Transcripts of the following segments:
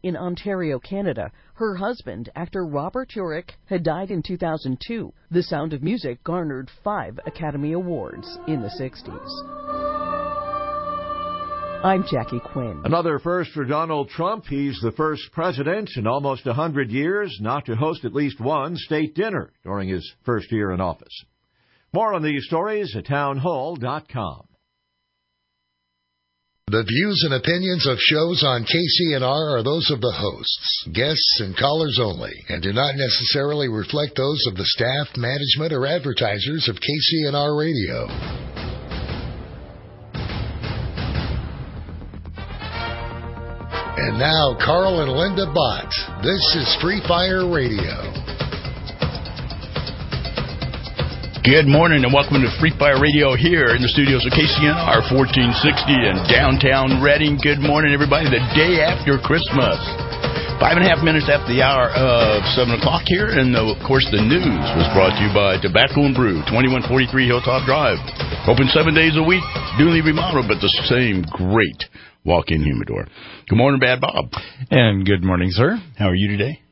In Ontario, Canada, her husband, actor Robert Urich, had died in 2002. The Sound of Music garnered 5 Academy Awards in the 60s. I'm Jackie Quinn. Another first for Donald Trump. He's the first president in almost 100 years not to host at least one state dinner during his first year in office. More on these stories at townhall.com. The views and opinions of shows on KCNR are those of the hosts, guests, and callers only, and do not necessarily reflect those of the staff, management, or advertisers of KCNR Radio. And now, Carl and Linda Bott. This is Free Fire Radio. Good morning and welcome to Free Fire Radio here in the studios of KCNR 1460 in downtown Reading. Good morning, everybody. The day after Christmas. 5.5 minutes after the hour of 7 o'clock here. And, of course, the news was brought to you by Tobacco and Brew, 2143 Hilltop Drive. Open 7 days a week, newly remodeled, but the same great walk-in humidor. Good morning, Bad Bob. And good morning, sir. How are you today?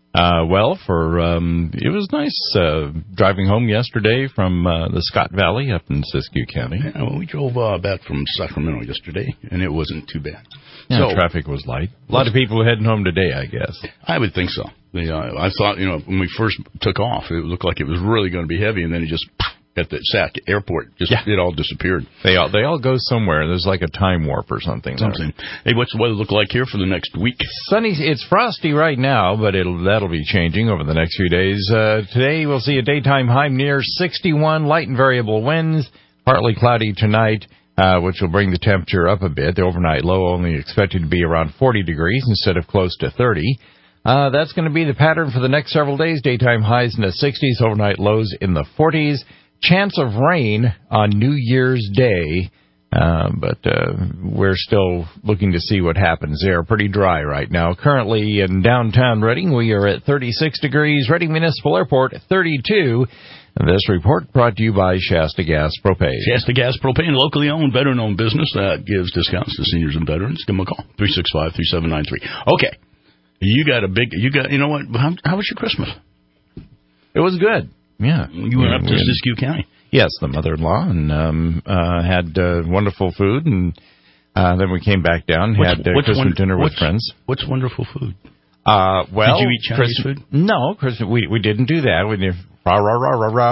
It was nice driving home yesterday from the Scott Valley up in Siskiyou County. Yeah, well, we drove back from Sacramento yesterday, and it wasn't too bad. Yeah, so, traffic was light. A lot of people heading home today, I guess. I would think so. I thought, when we first took off, it looked like it was really going to be heavy, and then it just... at the Sac airport, it all disappeared. They all go somewhere. There's like a time warp or something. Hey, what's the weather look like here for the next week? Sunny. It's frosty right now, but that'll be changing over the next few days. Today we'll see a daytime high near 61, light and variable winds, partly cloudy tonight, which will bring the temperature up a bit. The overnight low only expected to be around 40 degrees instead of close to 30. That's going to be the pattern for the next several days. Daytime highs in the 60s, overnight lows in the 40s. Chance of rain on New Year's Day, but we're still looking to see what happens there. Pretty dry right now. Currently in downtown Reading, we are at 36 degrees. Reading Municipal Airport, 32. This report brought to you by Shasta Gas Propane. Shasta Gas Propane, locally owned, veteran-owned business that gives discounts to seniors and veterans. Give them a call, 365-3793. Okay, you know what? How was your Christmas? It was good. Yeah. You went up to Siskiyou County? Yes, the mother-in-law, and had wonderful food, and then we came back down, had Christmas dinner with friends. What's wonderful food? Well, did you eat Chinese food? No, we didn't do that. We did rah rah rah rah rah.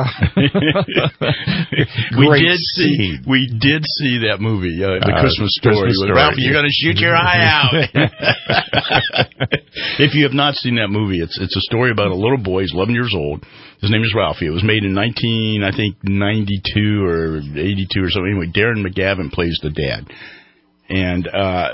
We did see that movie, The Christmas Story. With Ralphie, you're going to shoot your eye out. If you have not seen that movie, it's a story about a little boy. He's 11 years old. His name is Ralphie. It was made in 92 or 82 or something. Anyway, Darren McGavin plays the dad, and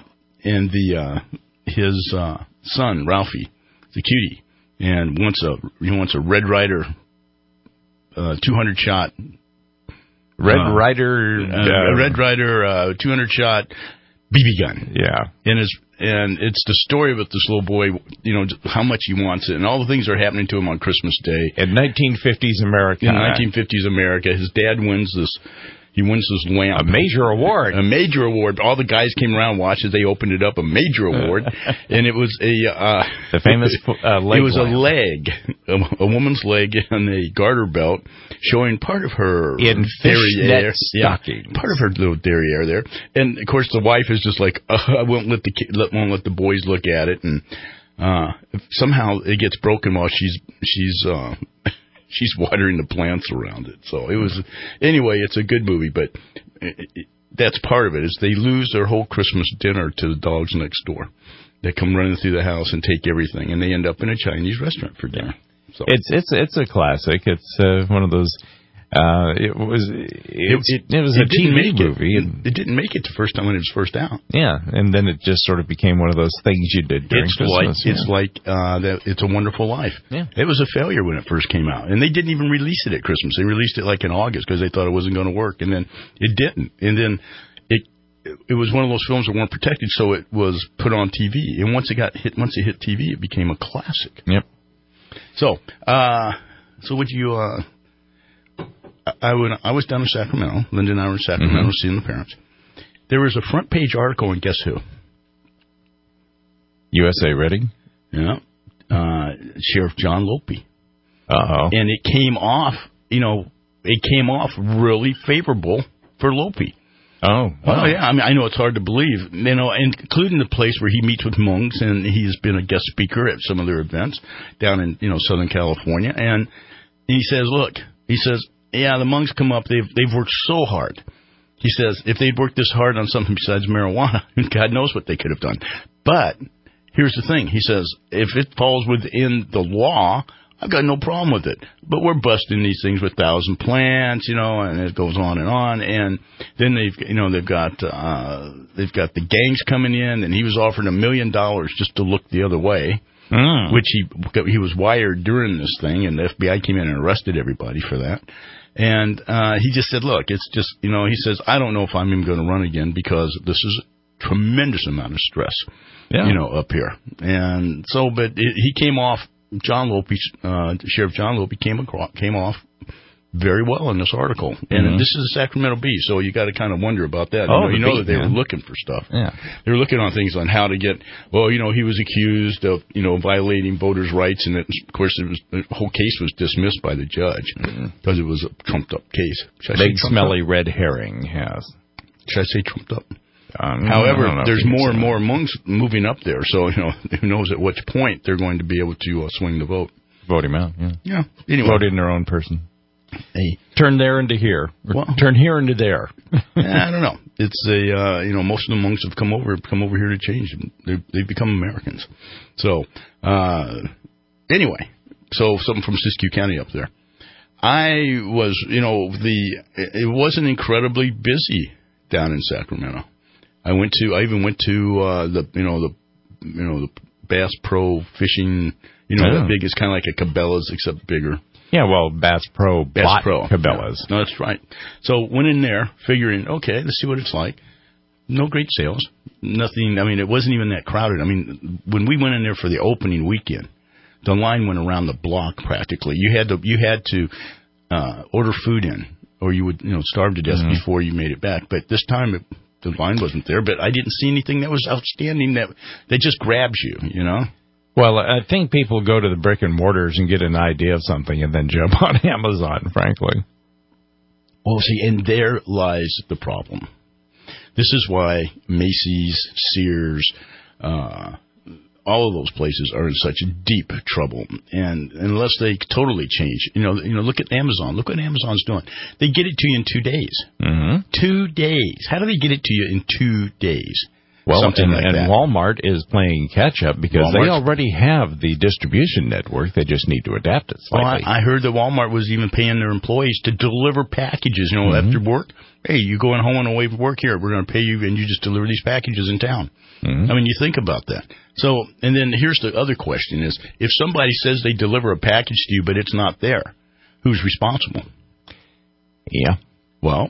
his son Ralphie, the cutie, and he wants a Red Ryder 200 shot. Red Ryder 200 shot BB gun. Yeah, and it's the story about this little boy, how much he wants it, and all the things that are happening to him on Christmas Day. In 1950s America. In 1950s America, his dad wins this lamp. A major award. A major award. All the guys came around, watched as they opened it up. A major award. And it was the famous leg. It was a leg, a woman's leg on a garter belt, showing part of her derriere stocking. Part of her little derriere there. And of course, the wife is just like, I won't let the boys look at it. And somehow it gets broken while she's watering the plants around it. So anyway, it's a good movie, but that's part of it, is they lose their whole Christmas dinner to the dogs next door. They come running through the house and take everything, and they end up in a Chinese restaurant for dinner. So. It's a classic. It's one of those. It was a TV movie. It didn't make it the first time when it was first out. Yeah, and then it just sort of became one of those things you did during Christmas. It's like It's a Wonderful Life. Yeah. It was a failure when it first came out, and they didn't even release it at Christmas. They released it like in August because they thought it wasn't going to work, and then it didn't. And then it was one of those films that weren't protected, so it was put on TV. And once it hit TV, it became a classic. Yep. So would you? I was down in Sacramento. Linda and I were in Sacramento seeing the parents. There was a front page article, and guess who? USA Reading? Yeah. Sheriff John Lope. Uh-oh. And it came off, really favorable for Lope. Oh, wow. Oh, yeah. I mean, I know it's hard to believe, including the place where he meets with monks, and he's been a guest speaker at some of their events down in, Southern California. And he says, the monks come up, they've worked so hard. He says, if they'd worked this hard on something besides marijuana, God knows what they could have done. But here's the thing. He says, if it falls within the law, I've got no problem with it. But we're busting these things with 1,000 plants, and it goes on. And then they've got the gangs coming in, and he was offered $1 million just to look the other way, which he was wired during this thing, and the FBI came in and arrested everybody for that. And he just said, look, it's just, he says, I don't know if I'm even going to run again because this is a tremendous amount of stress, up here. And so, but he came off, Sheriff John Lope came off very well in this article. And this is a Sacramento Bee, so you got to kind of wonder about that. That they were looking for stuff. Yeah. They were looking on things on how to get, he was accused of, violating voters' rights, and of course the whole case was dismissed by the judge because it was a trumped-up case. Big, smelly red herring, yes. Should I say trumped up? However, there's more and more monks moving up there, so, who knows at which point they're going to be able to swing the vote. Vote him out, yeah. Yeah. Anyway. Vote in their own person. Hey. Turn there into here. Turn here into there. I don't know. It's most of the monks have come over here to change. They've become Americans. So, anyway, something from Siskiyou County up there. I was, it wasn't incredibly busy down in Sacramento. I even went to the Bass Pro Fishing, that big, it's kind of like a Cabela's except bigger. Yeah, well, Bass Pro Cabela's. No, that's right. So went in there figuring, okay, let's see what it's like. No great sales. Nothing. I mean, it wasn't even that crowded. I mean, when we went in there for the opening weekend, the line went around the block practically. You had to order food in, or you would starve to death before you made it back. But this time the line wasn't there. But I didn't see anything that was outstanding that just grabs you. Well, I think people go to the brick and mortars and get an idea of something and then jump on Amazon, frankly. Well, see, and there lies the problem. This is why Macy's, Sears, all of those places are in such deep trouble. And unless they totally change, look at Amazon. Look what Amazon's doing. They get it to you in 2 days. Mm-hmm. 2 days. How do they get it to you in 2 days? Well, and Walmart is playing catch-up because they already have the distribution network. They just need to adapt it slightly. Well, I heard that Walmart was even paying their employees to deliver packages, after work. Hey, you going home on the way from work here, we're going to pay you, and you just deliver these packages in town. Mm-hmm. I mean, you think about that. So, and then here's the other question is, if somebody says they deliver a package to you, but it's not there, who's responsible? Yeah. Well,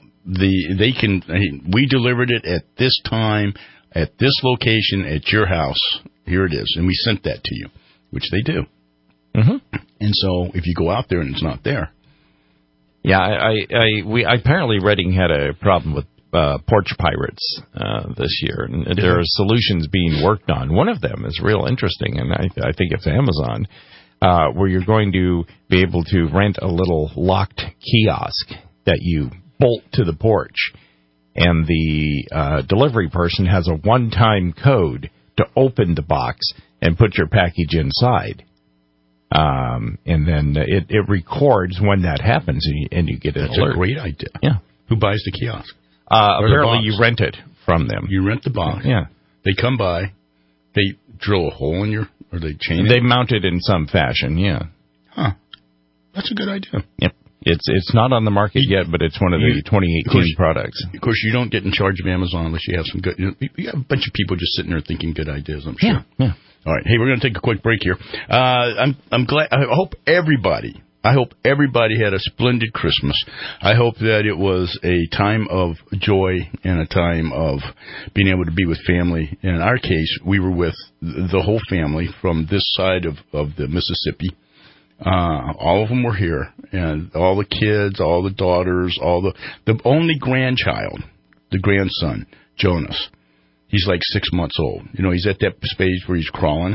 we delivered it at this time, at this location, at your house. Here it is. And we sent that to you, which they do. Mm-hmm. And so if you go out there and it's not there. Yeah, apparently Reading had a problem with porch pirates this year. And there are solutions being worked on. One of them is real interesting, and I think it's Amazon, where you're going to be able to rent a little locked kiosk that you bolt to the porch. And the delivery person has a one-time code to open the box and put your package inside. And then it records when that happens, and you get an alert. That's a great idea. Yeah. Who buys the kiosk? Apparently you rent it from them. You rent the box. Yeah. They come by. They drill a hole in or they chain it? They mount it in some fashion, yeah. Huh. That's a good idea. Yep. It's not on the market yet, but it's one of the 2018 products. Of course, you don't get in charge of Amazon unless you have some good. You have a bunch of people just sitting there thinking good ideas. I'm sure. Yeah. All right. Hey, we're going to take a quick break here. I'm glad. I hope everybody had a splendid Christmas. I hope that it was a time of joy and a time of being able to be with family. In our case, we were with the whole family from this side of the Mississippi. All of them were here, and all the kids, all the daughters, the only grandchild, the grandson, Jonas. He's like 6 months old. He's at that stage where he's crawling.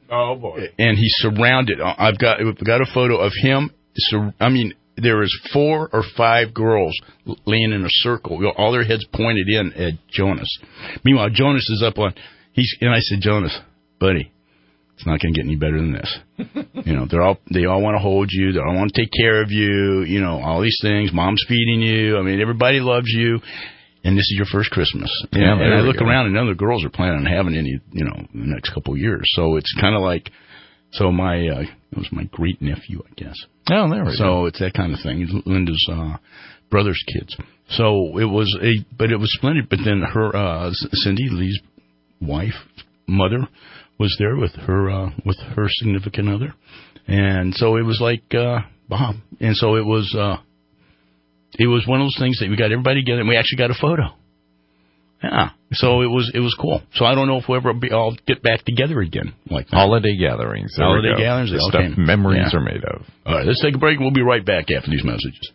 Oh, boy. And he's surrounded. I've got a photo of him. There was 4 or 5 girls laying in a circle, all their heads pointed in at Jonas. Meanwhile, Jonas is up on. And I said, Jonas, buddy, it's not going to get any better than this. They all want to hold you. They all want to take care of you. All these things. Mom's feeding you. Everybody loves you. And this is your first Christmas. And I look around, and none of the girls are planning on having any, in the next couple of years. So it's kind of like, it was my great nephew, I guess. Oh, there we go. So it's that kind of thing. Linda's brother's kids. So it was splendid. But then her, Cindy, Lee's wife, mother, was there with her significant other, and so it was like Bob. And so it was one of those things that we got everybody together, and we actually got a photo. Yeah, so it was cool. So I don't know if we'll ever all get back together again like that. Holiday gatherings. Holiday gatherings. The stuff memories are made of. All right, let's take a break. We'll be right back after these messages.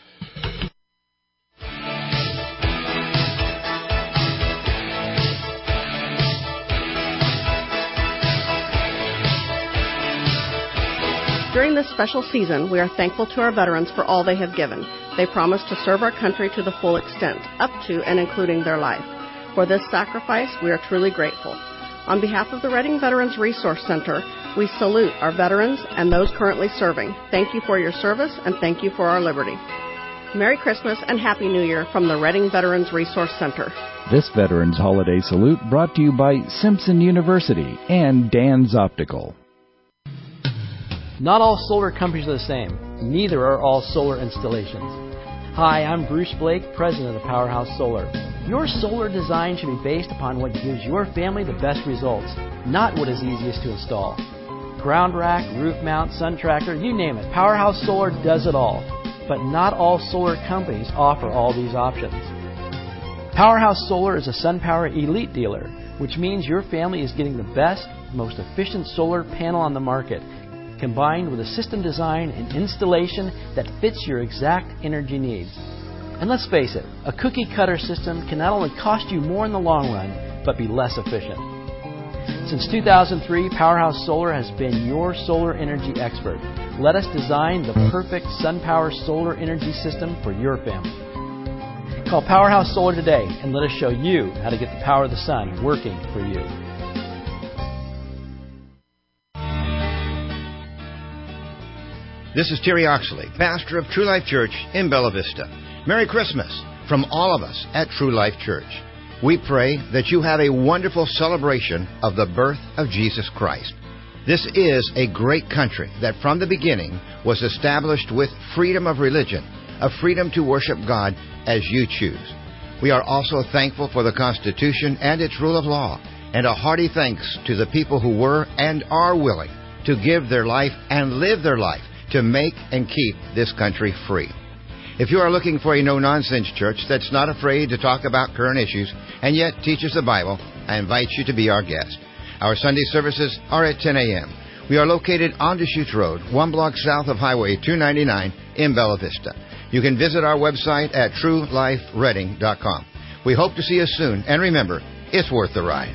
During this special season, we are thankful to our veterans for all they have given. They promise to serve our country to the full extent, up to and including their life. For this sacrifice, we are truly grateful. On behalf of the Reading Veterans Resource Center, we salute our veterans and those currently serving. Thank you for your service, and thank you for our liberty. Merry Christmas and Happy New Year from the Reading Veterans Resource Center. This Veterans Holiday Salute brought to you by Simpson University and Dan's Optical. Not all solar companies are the same. Neither are all solar installations. Hi, I'm Bruce Blake, president of Powerhouse Solar. Your solar design should be based upon what gives your family the best results, not what is easiest to install. Ground rack, roof mount, sun tracker, you name it. Powerhouse Solar does it all. But not all solar companies offer all these options. Powerhouse Solar is a SunPower Elite dealer, which means your family is getting the best, most efficient solar panel on the market, combined with a system design and installation that fits your exact energy needs. And let's face it, a cookie-cutter system can not only cost you more in the long run, but be less efficient. Since 2003, Powerhouse Solar has been your solar energy expert. Let us design the perfect SunPower solar energy system for your family. Call Powerhouse Solar today and let us show you how to get the power of the sun working for you. This is Terry Oxley, pastor of True Life Church in Bella Vista. Merry Christmas from all of us at True Life Church. We pray that you have a wonderful celebration of the birth of Jesus Christ. This is a great country that from the beginning was established with freedom of religion, a freedom to worship God as you choose. We are also thankful for the Constitution and its rule of law, and a hearty thanks to the people who were and are willing to give their life and live their life to make and keep this country free. If you are looking for a no-nonsense church that's not afraid to talk about current issues and yet teaches the Bible, I invite you to be our guest. Our Sunday services are at 10 a.m. We are located on Deschutes Road, 1 block south of Highway 299 in Bella Vista. You can visit our website at truelifereading.com. We hope to see you soon, and remember, it's worth the ride.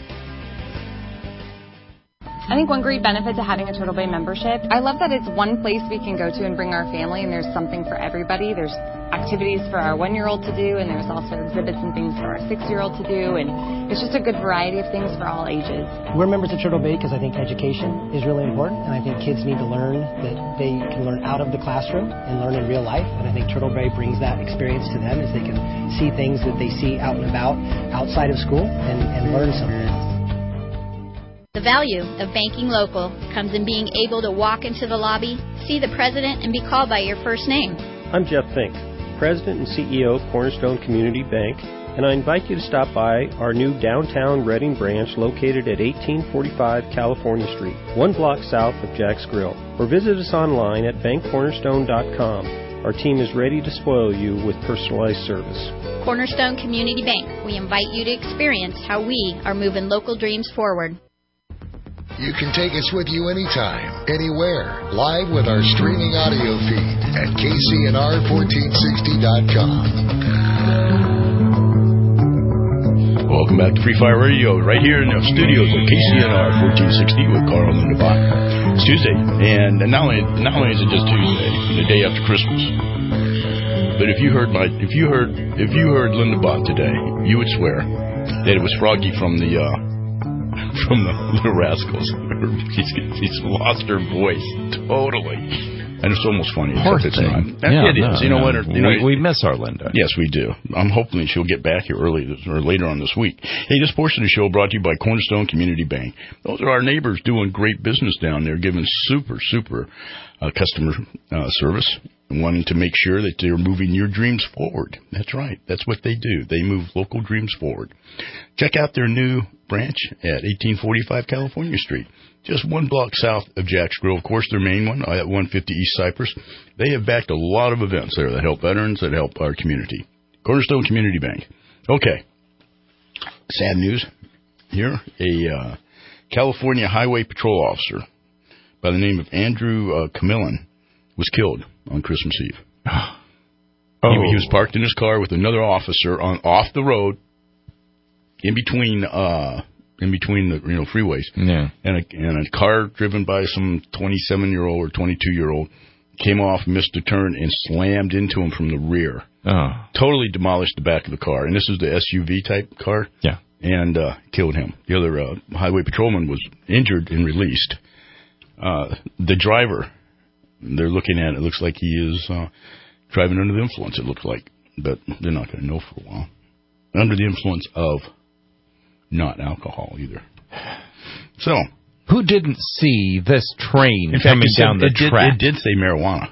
I think one great benefit to having a Turtle Bay membership, I love that it's one place we can go to and bring our family, and there's something for everybody. There's activities for our 1-year-old to do, and there's also exhibits and things for our 6-year-old to do, and it's just a good variety of things for all ages. We're members of Turtle Bay because I think education is really important, and I think kids need to learn that they can learn out of the classroom and learn in real life, and I think Turtle Bay brings that experience to them as they can see things that they see out and about outside of school and learn something. The value of banking local comes in being able to walk into the lobby, see the president, and be called by your first name. I'm Jeff Fink, President and CEO of Cornerstone Community Bank, and I invite you to stop by our new downtown Reading branch located at 1845 California Street, 1 block south of Jack's Grill, or visit us online at bankcornerstone.com. Our team is ready to spoil you with personalized service. Cornerstone Community Bank, we invite you to experience how we are moving local dreams forward. You can take us with you anytime, anywhere, live with our streaming audio feed at KCNR1460.com. Welcome back to Free Fire Radio, right here in the studios of KCNR 1460 with Carl Lindenbach. It's Tuesday, and not only is it just Tuesday, the day after Christmas, but if you heard Lindenbach today, you would swear that it was Froggy from the Little Rascals. She's lost her voice totally. And it's almost funny. Poor thing. It is. You know what? We miss our Linda. Yes, we do. I'm hoping she'll get back here later on this week. Hey, this portion of the show brought to you by Cornerstone Community Bank. Those are our neighbors doing great business down there, giving super customer service, wanting to make sure that they're moving your dreams forward. That's right. That's what they do. They move local dreams forward. Check out their new branch at 1845 California Street, just 1 block south of Jack's Grill. Of course, their main one at 150 East Cypress. They have backed a lot of events there that help veterans, that help our community. Cornerstone Community Bank. Okay. Sad news here. A California Highway Patrol officer by the name of Andrew Camillin was killed on Christmas Eve. He was parked in his car with another officer off the road in between the freeways. Yeah. And a car driven by some 27-year-old or 22-year-old came off, missed a turn, and slammed into him from the rear. Totally demolished the back of the car. And this is the SUV type car. Yeah. And killed him. The other highway patrolman was injured and released. The driver, they're looking at it, looks like he is driving under the influence, it looks like. But they're not going to know for a while. Under the influence of not alcohol either. So, who didn't see this train coming down the track? It did say marijuana.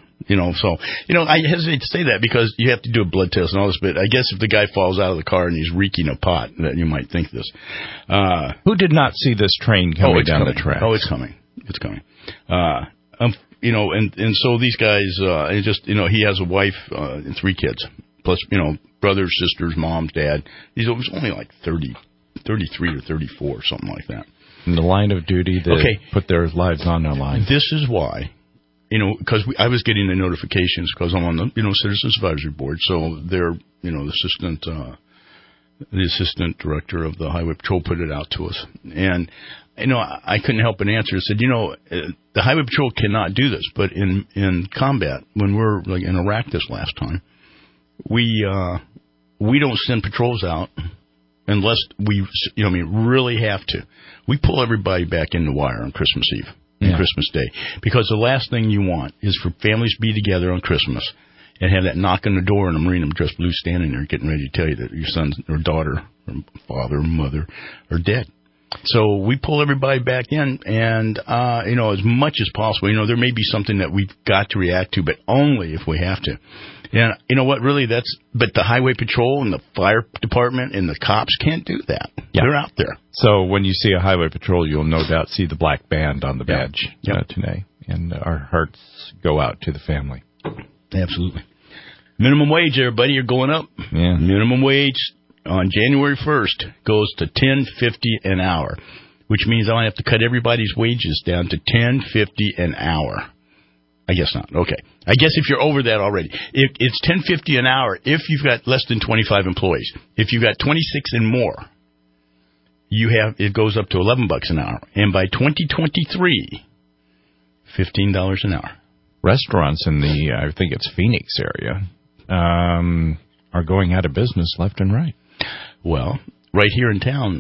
I hesitate to say that because you have to do a blood test and all this, but I guess if the guy falls out of the car and he's reeking of pot, that you might think this. Who did not see this train coming down the track? Oh, it's coming. It's coming. And so these guys, he has a wife and 3 kids, plus, brothers, sisters, mom, dad. It was only like 33 or 34, something like that. In the line of duty, they put their lives on the line. This is why, because I was getting the notifications because I'm on the, Citizens Advisory Board, so they're, the assistant director of the Highway Patrol put it out to us. And, I couldn't help but answer. I said, the Highway Patrol cannot do this, but in combat, when we're like in Iraq this last time, we don't send patrols out unless we, really have to. We pull everybody back in the wire on Christmas Eve and Christmas Day. Because the last thing you want is for families to be together on Christmas and have that knock on the door and a Marine dressed blue standing there getting ready to tell you that your son or daughter or father or mother are dead. So we pull everybody back in and, as much as possible, there may be something that we've got to react to, but only if we have to. And you know what, really, but the Highway Patrol and the Fire Department and the cops can't do that. Yeah. They're out there. So when you see a Highway Patrol, you'll no doubt see the black band on the badge today. And our hearts go out to the family. Absolutely. Minimum wage, everybody, are going up. Yeah. Minimum wage on January 1st goes to $10.50 an hour, which means I have to cut everybody's wages down to $10.50 an hour. I guess not. Okay. I guess if you're over that already, it's $10.50 an hour if you've got less than 25 employees. If you've got 26 and more, it goes up to $11 an hour. And by 2023, $15 an hour. Restaurants in I think it's Phoenix area, are going out of business left and right. Well, right here in town,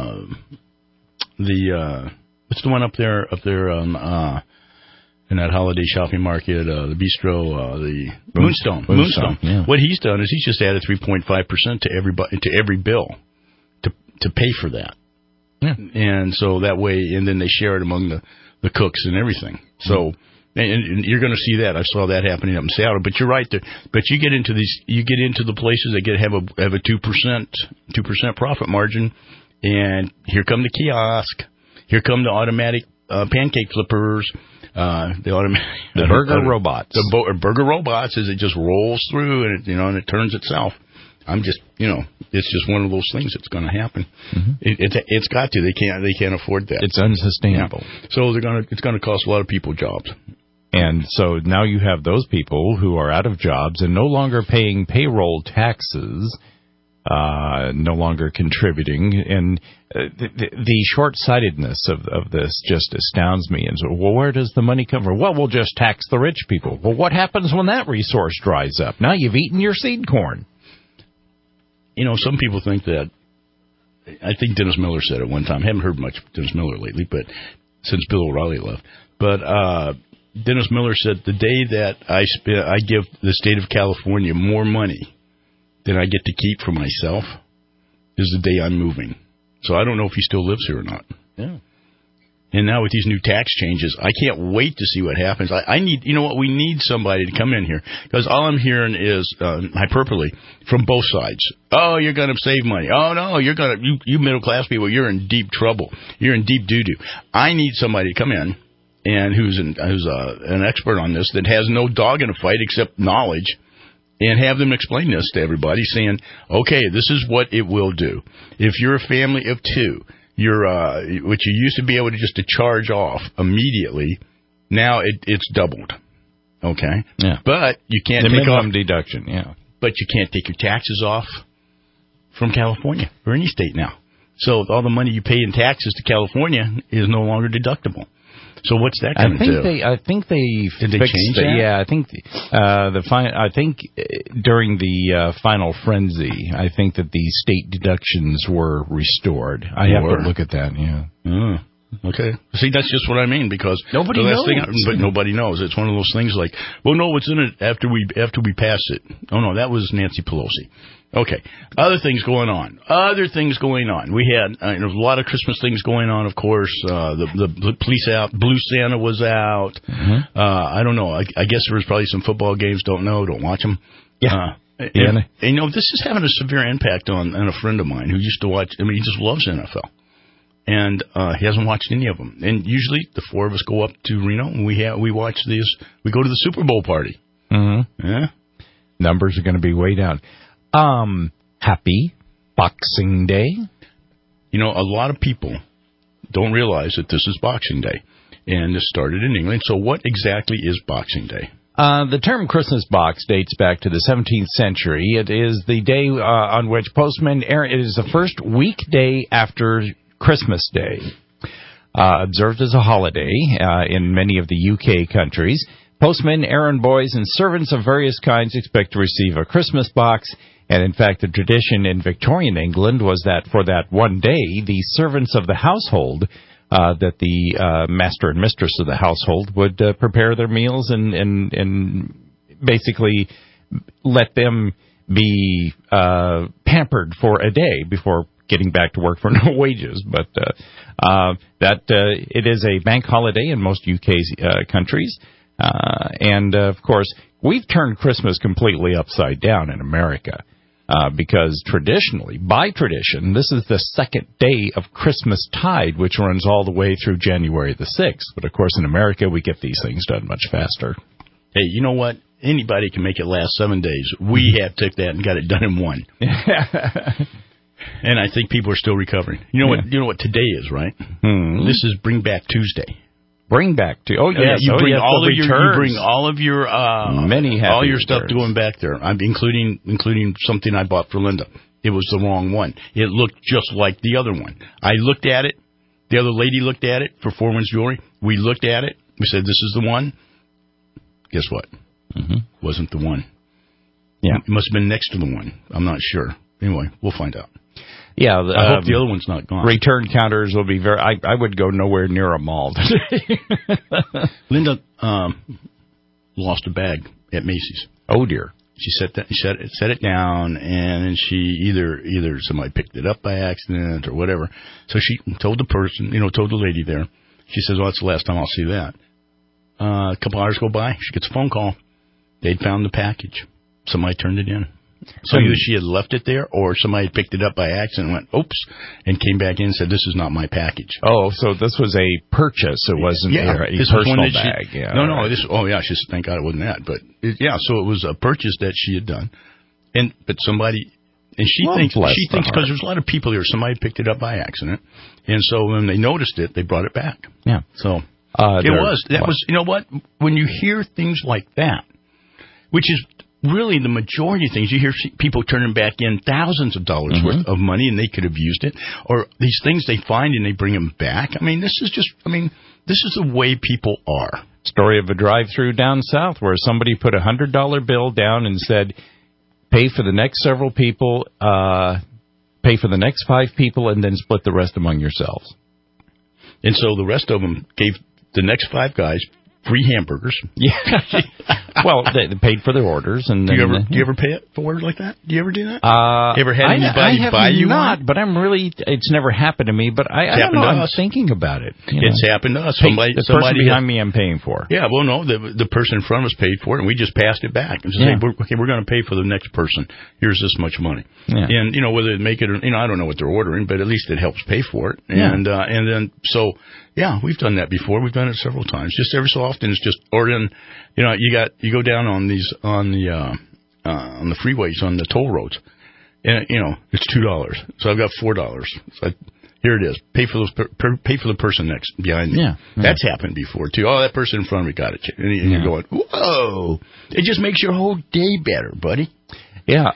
what's the one up there in that holiday shopping market, the bistro, the Moonstone. Yeah. What he's done is he's just added 3.5% to every bill to pay for that. Yeah. And so that way, and then they share it among the cooks and everything. So, and you're going to see that. I saw that happening up in Seattle. But you're right there. But you get into the places that have a 2% profit margin, and here come the kiosk, here come the automatic pancake flippers. The burger robots. The burger robots, as it just rolls through and it turns itself. I'm just, it's just one of those things that's going to happen. Mm-hmm. It's got to. They can't afford that. It's unsustainable. Yeah. So it's going to cost a lot of people jobs. And so now you have those people who are out of jobs and no longer paying payroll taxes no longer contributing. And the short-sightedness of this just astounds me. And so, well, where does the money come from? Well, we'll just tax the rich people. Well, what happens when that resource dries up? Now you've eaten your seed corn. You know, some people think that, I think Dennis Miller said it one time. I haven't heard much of Dennis Miller lately, but since Bill O'Reilly left. But Dennis Miller said the day that I give the state of California more money than I get to keep for myself is the day I'm moving. So I don't know if he still lives here or not. Yeah. And now with these new tax changes, I can't wait to see what happens. I need, you know what, we need somebody to come in here. Because all I'm hearing is hyperbole from both sides. Oh, you're going to save money. Oh, no, you're going to, you middle-class people, you're in deep trouble. You're in deep doo-doo. I need somebody to come in and who's an expert on this that has no dog in a fight except knowledge, and have them explain this to everybody, saying, okay, this is what it will do. If you're a family of two, which you used to be able to just to charge off immediately, now it's doubled. Okay? Yeah. But you can't the take minimum off deduction, yeah. But you can't take your taxes off from California or any state now. So all the money you pay in taxes to California is no longer deductible. So what's that going to do? I think they Did they fixed change it. that? Yeah, I think I think during the final frenzy, I think that the state deductions were restored. I have to look at that. Yeah. Okay. See, that's just what I mean, because nobody knows. But nobody knows. It's one of those things like, well, no, what's in it after we pass it? Oh no, that was Nancy Pelosi. Okay. Other things going on. We had a lot of Christmas things going on, of course. The police out. Blue Santa was out. Mm-hmm. I don't know. I guess there was probably some football games. Don't watch them. Yeah. And, you know, this is having a severe impact on a friend of mine who used to watch. I mean, he just loves NFL. And he hasn't watched any of them. And usually the four of us go up to Reno and we watch these. We go to the Super Bowl party. Mm-hmm. Yeah. Numbers are going to be way down. Happy Boxing Day. You know, a lot of people don't realize that this is Boxing Day. And this started in England. So what exactly is Boxing Day? The term Christmas box dates back to the 17th century. It is the day on which postmen it is the first weekday after Christmas Day, observed as a holiday in many of the UK countries. Postmen, errand boys, and servants of various kinds expect to receive a Christmas box. And in fact, the tradition in Victorian England was that for that one day, the servants of the household, that the master and mistress of the household would prepare their meals and basically let them be pampered for a day before getting back to work for no wages. But it is a bank holiday in most UK countries. And, of course, we've turned Christmas completely upside down in America. Because traditionally, by tradition, this is the second day of Christmas tide, which runs all the way through January the 6th. But, of course, in America, we get these things done much faster. Hey, you know what? Anybody can make it last 7 days. We have took that and got it done in one. And I think people are still recovering. You know what today is, right? Hmm. This is Bring Back Tuesday. Bring back to you bring all of your many happy all your stuff returns. going back there. I'm including something I bought for Linda. It was the wrong one. It looked just like the other one. I looked at it. The other lady looked at it for Foreman's Jewelry. We looked at it. We said, "This is the one." Guess what? Mm-hmm. Wasn't the one. Yeah, it must have been next to the one. I'm not sure. Anyway, we'll find out. Yeah, I hope the other one's not gone. Return counters will be very. I would go nowhere near a mall today. Linda lost a bag at Macy's. Oh dear. She set it down, and then she either somebody picked it up by accident or whatever. So she told the lady there. She says, "Oh, that's the last time I'll see that." A couple hours go by. She gets a phone call. They'd found the package. Somebody turned it in. So either she had left it there, or somebody picked it up by accident and went, oops, and came back in and said, "This is not my package." Oh, so this was a purchase. It wasn't a personal bag. She said, thank God it wasn't that. But, so it was a purchase that she had done. But somebody, and she thinks, because there's a lot of people here, somebody picked it up by accident. And so when they noticed it, they brought it back. Yeah. So you know what? When you hear things like that, which is really the majority of things, you hear people turning back in thousands of dollars worth of money, and they could have used it. Or these things they find and they bring them back. I mean, this is the way people are. Story of a drive-through down south where somebody put a $100 bill down and said, pay for the next several people, pay for the next 5 people, and then split the rest among yourselves. And so the rest of them gave the next 5 guys free hamburgers. Yeah. Well, they paid for their orders. And do you ever pay it for orders like that? Do you ever do that? You ever had anybody buy you one? But it's never happened to me, but I don't know. I'm thinking about it. It's happened to us. The person behind me I'm paying for. Yeah, well, no, the person in front of us paid for it, and we just passed it back. And said, hey, we're going to pay for the next person. Here's this much money. Yeah. And, whether they make it or, I don't know what they're ordering, but at least it helps pay for it. And then, so... Yeah, we've done that before. We've done it several times. Just every so often, it's just ordering. You go down on the freeways on the toll roads, and it's $2. So I've got $4. So here it is. Pay for the person next behind me. Yeah. That's happened before too. Oh, that person in front of me got it, and you're going, whoa! It just makes your whole day better, buddy. Yeah.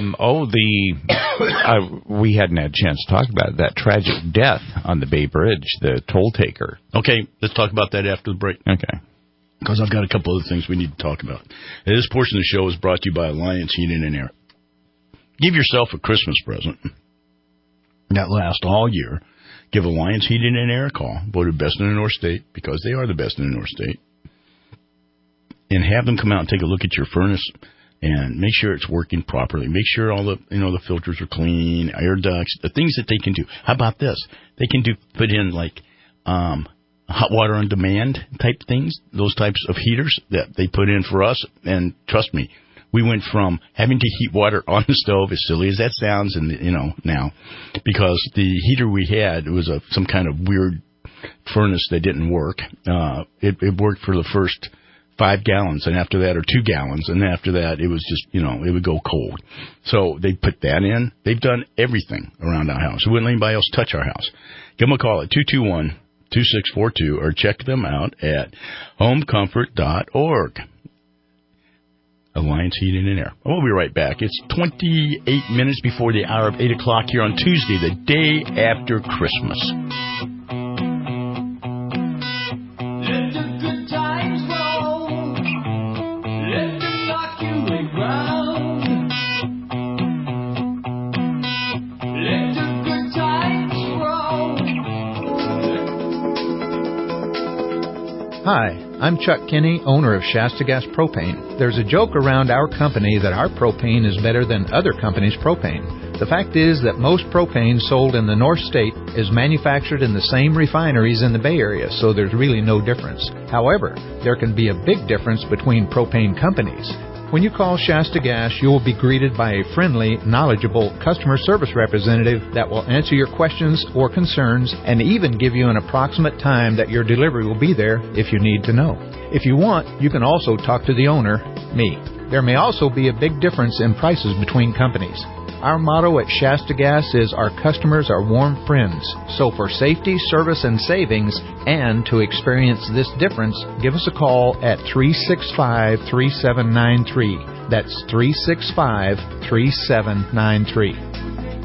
We hadn't had a chance to talk about it, that tragic death on the Bay Bridge, the toll taker. Okay, let's talk about that after the break. Okay. Because I've got a couple other things we need to talk about. And this portion of the show is brought to you by Alliance Heating and Air. Give yourself a Christmas present that lasts all year. Give Alliance Heating and Air a call. Voted best in the North State, because they are the best in the North State. And have them come out and take a look at your furnace and make sure it's working properly. Make sure all the the filters are clean, air ducts, the things that they can do. How about this? They can put in like hot water on demand type things, those types of heaters that they put in for us. And trust me, we went from having to heat water on the stove, as silly as that sounds, and now, because the heater we had was some kind of weird furnace that didn't work. It worked for the first 5 gallons, and after that, or 2 gallons, and after that, it was just, it would go cold. So they put that in. They've done everything around our house. We wouldn't let anybody else touch our house. Give them a call at 221-2642, or check them out at homecomfort.org. Alliance Heating and Air. We'll be right back. It's 28 minutes before the hour of 8 o'clock here on Tuesday, the day after Christmas. Hi, I'm Chuck Kinney, owner of Shasta Gas Propane. There's a joke around our company that our propane is better than other companies' propane. The fact is that most propane sold in the North State is manufactured in the same refineries in the Bay Area, so there's really no difference. However, there can be a big difference between propane companies. When you call Shasta Gas, you will be greeted by a friendly, knowledgeable customer service representative that will answer your questions or concerns and even give you an approximate time that your delivery will be there if you need to know. If you want, you can also talk to the owner, me. There may also be a big difference in prices between companies. Our motto at Shasta Gas is our customers are warm friends. So for safety, service, and savings, and to experience this difference, give us a call at 365-3793. That's 365-3793.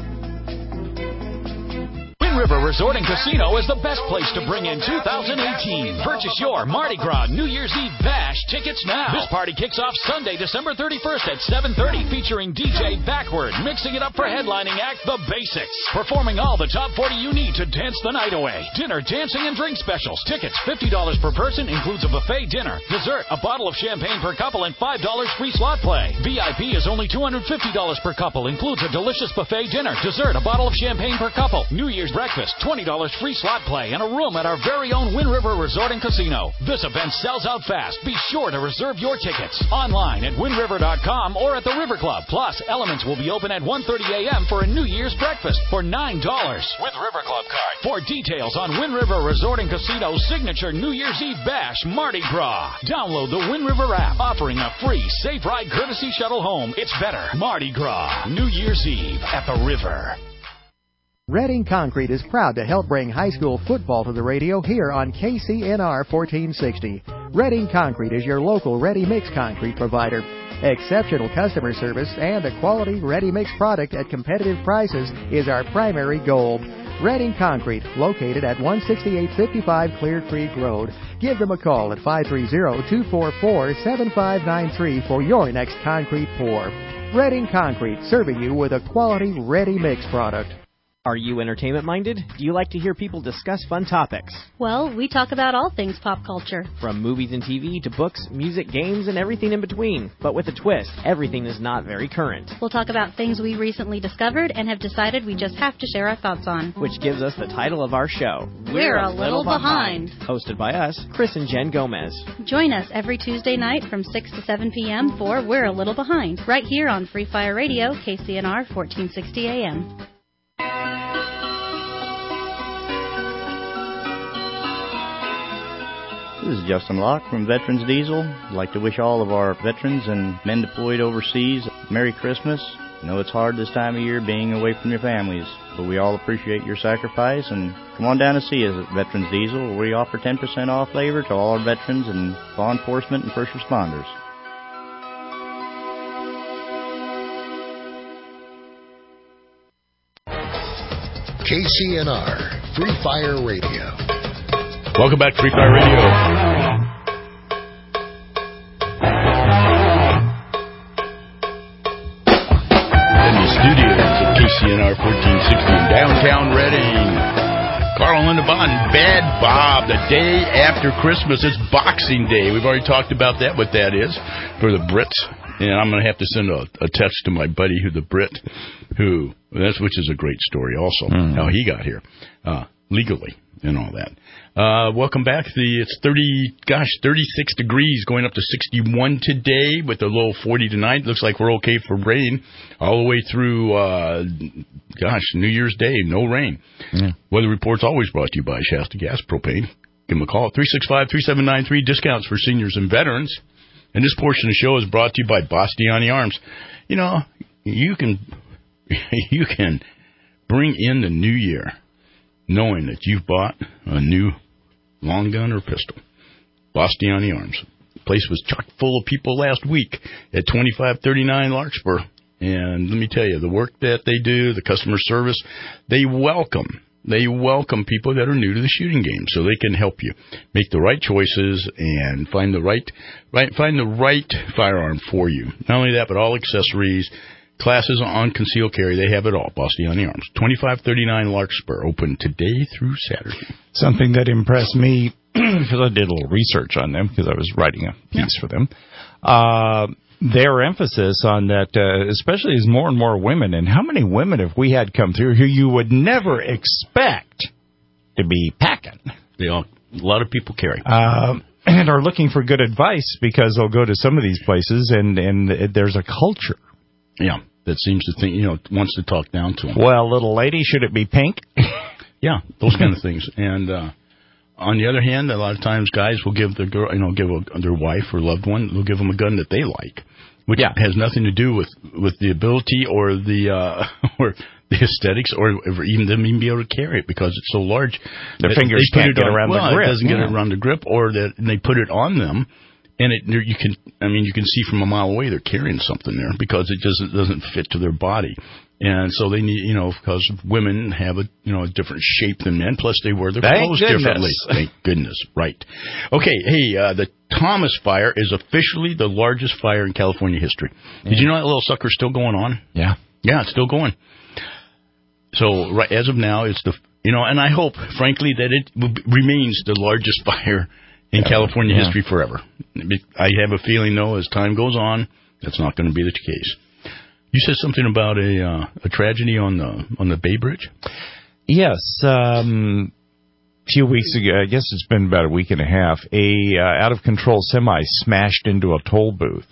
River Resort and Casino is the best place to bring in 2018. Purchase your Mardi Gras New Year's Eve Bash tickets now. This party kicks off Sunday, December 31st at 7:30, featuring DJ Backward, mixing it up for headlining act The Basics, performing all the top 40 you need to dance the night away. Dinner, dancing, and drink specials. Tickets $50 per person, includes a buffet dinner, dessert, a bottle of champagne per couple, and $5 free slot play. VIP is only $250 per couple, includes a delicious buffet dinner, dessert, a bottle of champagne per couple, New Year's breakfast, $20 free slot play, and a room at our very own Wind River Resort and Casino. This event sells out fast. Be sure to reserve your tickets online at windriver.com or at the River Club. Plus, Elements will be open at 1:30 a.m. for a New Year's breakfast for $9 with River Club card. For details on Wind River Resort and Casino's signature New Year's Eve Bash Mardi Gras, download the Wind River app, offering a free safe ride courtesy shuttle home. It's better. Mardi Gras, New Year's Eve at the River. Reading Concrete is proud to help bring high school football to the radio here on KCNR 1460. Reading Concrete is your local ready-mix concrete provider. Exceptional customer service and a quality ready-mix product at competitive prices is our primary goal. Redding Concrete, located at 16855 Clear Creek Road. Give them a call at 530-244-7593 for your next concrete pour. Redding Concrete, serving you with a quality ready-mix product. Are you entertainment-minded? Do you like to hear people discuss fun topics? Well, we talk about all things pop culture. From movies and TV to books, music, games, and everything in between. But with a twist, everything is not very current. We'll talk about things we recently discovered and have decided we just have to share our thoughts on. Which gives us the title of our show, We're a Little Behind. Hosted by us, Chris and Jen Gomez. Join us every Tuesday night from 6 to 7 p.m. for We're a Little Behind, right here on Free Fire Radio, KCNR 1460 AM. This is Justin Locke from Veterans Diesel. I'd like to wish all of our veterans and men deployed overseas Merry Christmas. I know it's hard this time of year being away from your families, but we all appreciate your sacrifice, and come on down to see us at Veterans Diesel, where we offer 10% off labor to all our veterans and law enforcement and first responders. KCNR, Free Fire Radio. Welcome back to Free Fire Radio. In the studios of KCNR 1460 in downtown Reading. Carl and Linda Bond, Bad Bob, the day after Christmas. It's Boxing Day. We've already talked about that, what that is for the Brits. And I'm going to have to send a text to my buddy which is a great story also, how he got here, legally and all that. Welcome back. It's 36 degrees, going up to 61 today with a low 40 tonight. Looks like we're okay for rain all the way through, New Year's Day, no rain. Yeah. Weather Report's always brought to you by Shasta Gas Propane. Give them a call, 365-3793, discounts for seniors and veterans. And this portion of the show is brought to you by Bastiani Arms. You know, you can bring in the new year knowing that you've bought a new long gun or pistol. Bastiani Arms. The place was chock full of people last week at 2539 Larkspur. And let me tell you, the work that they do, the customer service, they welcome people that are new to the shooting game, so they can help you make the right choices and find the right firearm for you. Not only that, but all accessories, classes on concealed carry, they have it all. Bastiani Arms, 2539 Larkspur, open today through Saturday. Something that impressed me, because I did a little research on them, because I was writing a piece for them, their emphasis on that, especially as more and more women, and how many women have we had come through who you would never expect to be packing? A lot of people carry. And are looking for good advice, because they'll go to some of these places and there's a culture. Yeah, that seems to think, wants to talk down to them. Well, little lady, should it be pink? Yeah, those kind of things. And on the other hand, a lot of times guys will give their girl, their wife or loved one, they'll give them a gun that they like, which has nothing to do with the ability or the or the aesthetics or even them be able to carry it, because it's so large. Their fingers can't get around the grip. It doesn't get around the grip, or that they put it on them. And you can see from a mile away they're carrying something there, because it doesn't fit to their body. And so they need, because women have a different shape than men, plus they wear their clothes differently. Thank goodness. Right. Okay, hey, the Thomas Fire is officially the largest fire in California history. Did you know that little sucker's still going on? Yeah. Yeah, it's still going. So right as of now, it's and I hope, frankly, that it remains the largest fire in California history forever. I have a feeling, though, as time goes on, that's not going to be the case. You said something about a tragedy on the Bay Bridge? Yes. A few weeks ago, I guess it's been about a week and a half, a out-of-control semi smashed into a toll booth,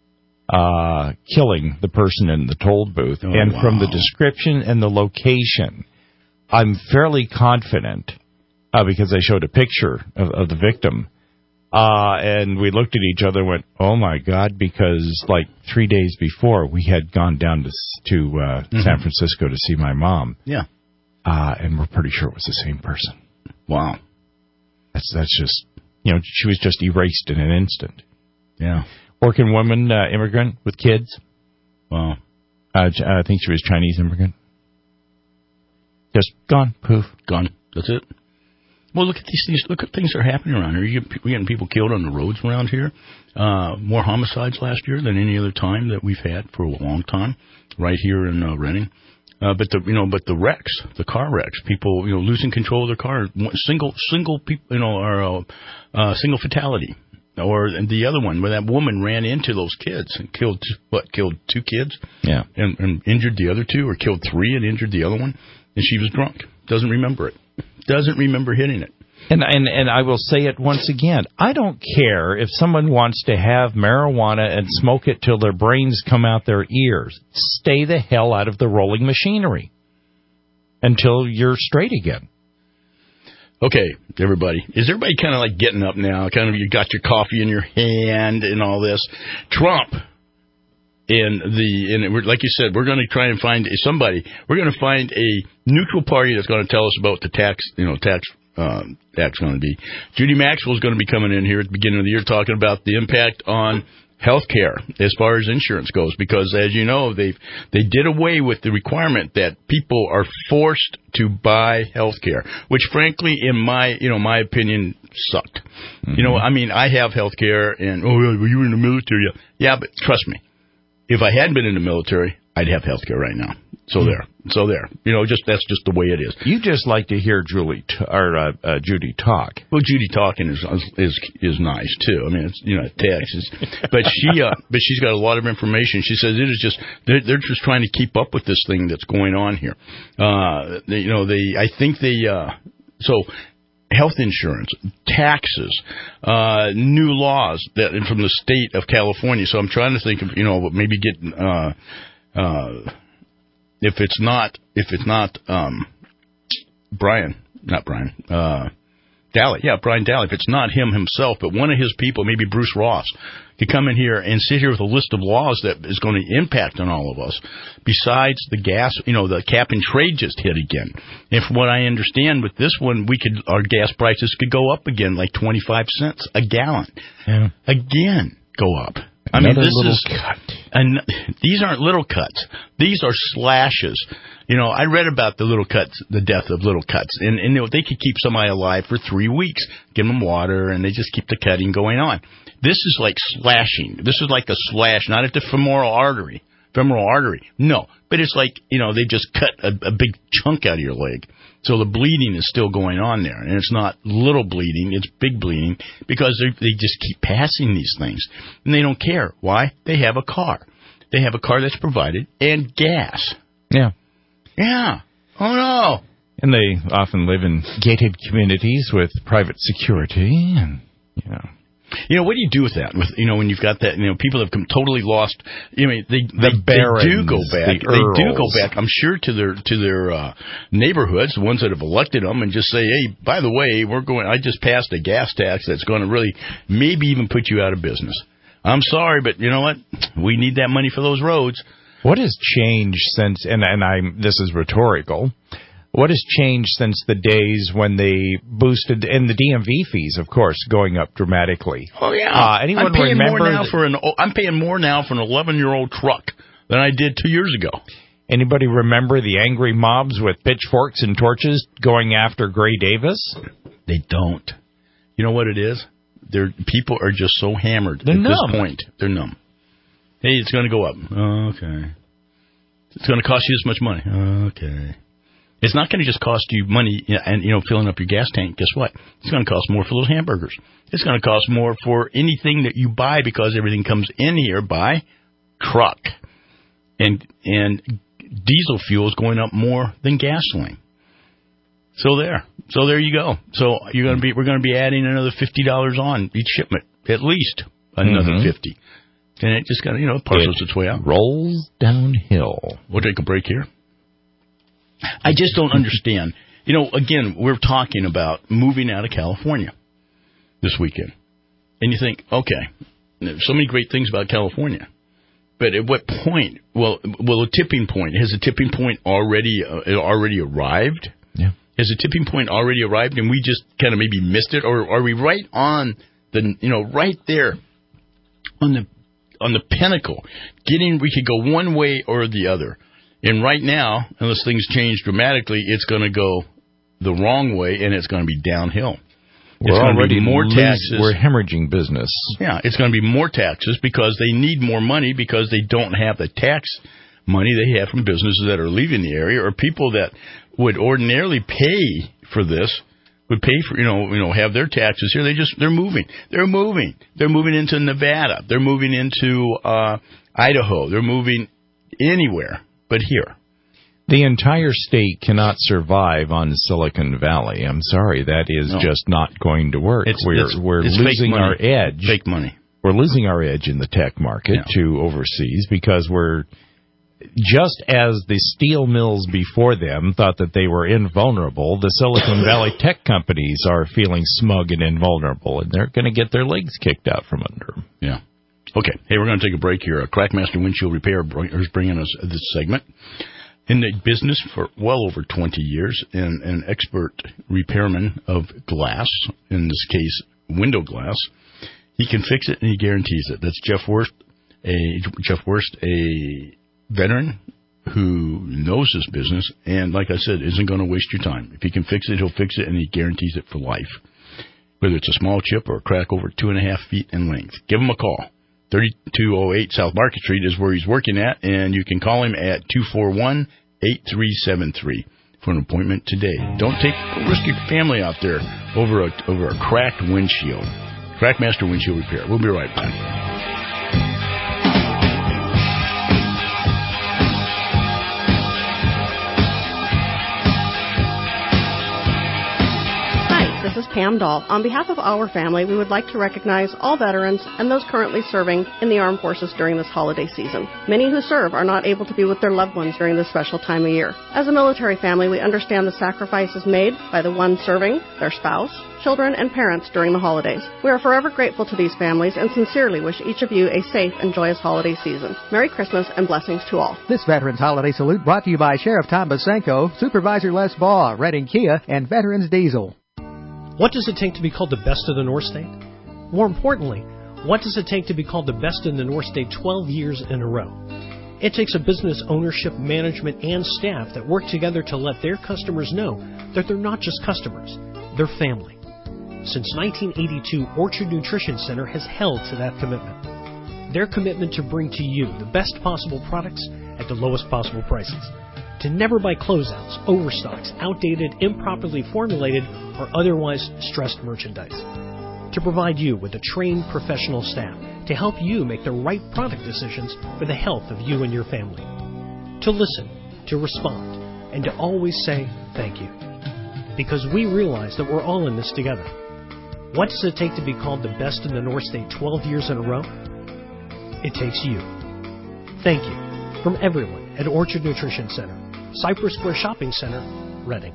killing the person in the toll booth. From the description and the location, I'm fairly confident, because they showed a picture of the victim, and we looked at each other and went, oh, my God, because like 3 days before, we had gone down to San Francisco to see my mom. Yeah. And we're pretty sure it was the same person. Wow. That's just, she was just erased in an instant. Yeah. Working woman, immigrant with kids. Wow. I think she was Chinese immigrant. Just gone. Poof. Gone. That's it. Well, look at these things. Look at things that are happening around here. We're getting people killed on the roads around here. More homicides last year than any other time that we've had for a long time, right here in Reading. But the wrecks, the car wrecks, people losing control of their car, single people, or single fatality. Or the other one where that woman ran into those kids and killed 2 kids? Yeah. And injured the other 2, or killed 3 and injured the other one. And she was drunk. Doesn't remember it. Doesn't remember hitting it. And I will say it once again. I don't care if someone wants to have marijuana and smoke it till their brains come out their ears. Stay the hell out of the rolling machinery until you're straight again. Okay, everybody. Is everybody kind of like getting up now? Kind of you got your coffee in your hand and all this. Trump like you said, we're going to try and find somebody. We're going to find a neutral party that's going to tell us about the tax going to be. Judy Maxwell is going to be coming in here at the beginning of the year talking about the impact on health care as far as insurance goes, because as you know, they did away with the requirement that people are forced to buy health care, which frankly, in my opinion, sucked. Mm-hmm. I have health care, and were you in the military? Yeah, but trust me, if I hadn't been in the military, I'd have health care right now. So there. That's just the way it is. You just like to hear Judy talk. Well, Judy talking is nice too. It's Texas, but she's got a lot of information. She says it is just they're just trying to keep up with this thing that's going on here. So health insurance, taxes, new laws that from the state of California. So I'm trying to think of maybe getting. If it's not Brian Daly. Yeah, Brian Daly. If it's not him himself, but one of his people, maybe Bruce Ross, could come in here and sit here with a list of laws that is going to impact on all of us. Besides the gas, the cap and trade just hit again. And from what I understand with this one, our gas prices could go up again, like 25 cents a gallon. Yeah. Again, go up. These aren't little cuts. These are slashes. I read about the little cuts, the death of little cuts, and they could keep somebody alive for 3 weeks, give them water, and they just keep the cutting going on. This is like slashing. This is like a slash, not at the femoral artery. No, but it's like, they just cut a big chunk out of your leg. So the bleeding is still going on there. And it's not little bleeding, it's big bleeding, because they just keep passing these things. And they don't care. Why? They have a car. They have a car that's provided, and gas. Yeah. Yeah. Oh, no. And they often live in gated communities with private security, and, what do you do with that? When you've got that, people have totally lost. They barons, do go back. They do go back. I'm sure to their neighborhoods, the ones that have elected them, and just say, hey, by the way, I just passed a gas tax that's going to really maybe even put you out of business. I'm sorry, but you know what? We need that money for those roads. What has changed since? And this is rhetorical. What has changed since the days when they boosted, and the DMV fees, of course, going up dramatically? Oh, yeah. Anyone I'm paying remember? I'm paying more now for an 11-year-old truck than I did 2 years ago. Anybody remember the angry mobs with pitchforks and torches going after Gray Davis? They don't. You know what it is? People are just so hammered They're at numb. This point. They're numb. Hey, it's going to go up. Okay. It's going to cost you this much money. Okay. It's not going to just cost you money and, filling up your gas tank. Guess what? It's going to cost more for those hamburgers. It's going to cost more for anything that you buy, because everything comes in here by truck. And diesel fuel is going up more than gasoline. So there you go. So we're going to be adding another $50 on each shipment, at least another $50. And it just parcels its way out. Rolls downhill. We'll take a break here. I just don't understand. Again, we're talking about moving out of California this weekend. And you think, okay, there's so many great things about California. But at what point? Well, a tipping point. Has a tipping point already arrived? Yeah. Has a tipping point already arrived and we just kind of maybe missed it? Or are we right on right there on the on the pinnacle. We could go one way or the other. And right now, unless things change dramatically, it's going to go the wrong way, and it's going to be downhill. We're already more taxes. We're hemorrhaging business. Yeah, it's going to be more taxes because they need more money because they don't have the tax money they have from businesses that are leaving the area, or people that would ordinarily pay for this would pay for have their taxes here. They're moving. They're moving into Nevada. They're moving into Idaho. They're moving anywhere but here. The entire state cannot survive on Silicon Valley. I'm sorry, that is just not going to work. We're losing our edge. Fake money. We're losing our edge in the tech market to overseas because we're just as the steel mills before them thought that they were invulnerable, the Silicon Valley tech companies are feeling smug and invulnerable, and they're going to get their legs kicked out from under them. Yeah. Okay. Hey, we're going to take a break here. Crackmaster Windshield Repair is bringing us this segment. In the business for well over 20 years, and an expert repairman of glass, in this case, window glass. He can fix it, and he guarantees it. That's Jeff Wurst, a veteran who knows his business, and like I said, isn't going to waste your time. If he can fix it, he'll fix it, and he guarantees it for life. Whether it's a small chip or a crack over 2.5 feet in length. Give him a call. 3208 South Market Street is where he's working at, and you can call him at 241-8373 for an appointment today. Don't risk your family out there over a cracked windshield. Crackmaster Windshield Repair. We'll be right back. This is Pam Dahl. On behalf of our family, we would like to recognize all veterans and those currently serving in the armed forces during this holiday season. Many who serve are not able to be with their loved ones during this special time of year. As a military family, we understand the sacrifices made by the one serving, their spouse, children, and parents during the holidays. We are forever grateful to these families and sincerely wish each of you a safe and joyous holiday season. Merry Christmas and blessings to all. This Veterans Holiday Salute brought to you by Sheriff Tom Basenko, Supervisor Les Baugh, Redding Kia, and Veterans Diesel. What does it take to be called the best of the North State? More importantly, what does it take to be called the best in the North State 12 years in a row? It takes a business ownership, management, and staff that work together to let their customers know that they're not just customers, they're family. Since 1982, Orchard Nutrition Center has held to that commitment. Their commitment to bring to you the best possible products at the lowest possible prices. To never buy closeouts, overstocks, outdated, improperly formulated, or otherwise stressed merchandise. To provide you with a trained professional staff to help you make the right product decisions for the health of you and your family. To listen, to respond, and to always say thank you. Because we realize that we're all in this together. What does it take to be called the best in the North State 12 years in a row? It takes you. Thank you from everyone at Orchard Nutrition Center, Cypress Square Shopping Center, Redding.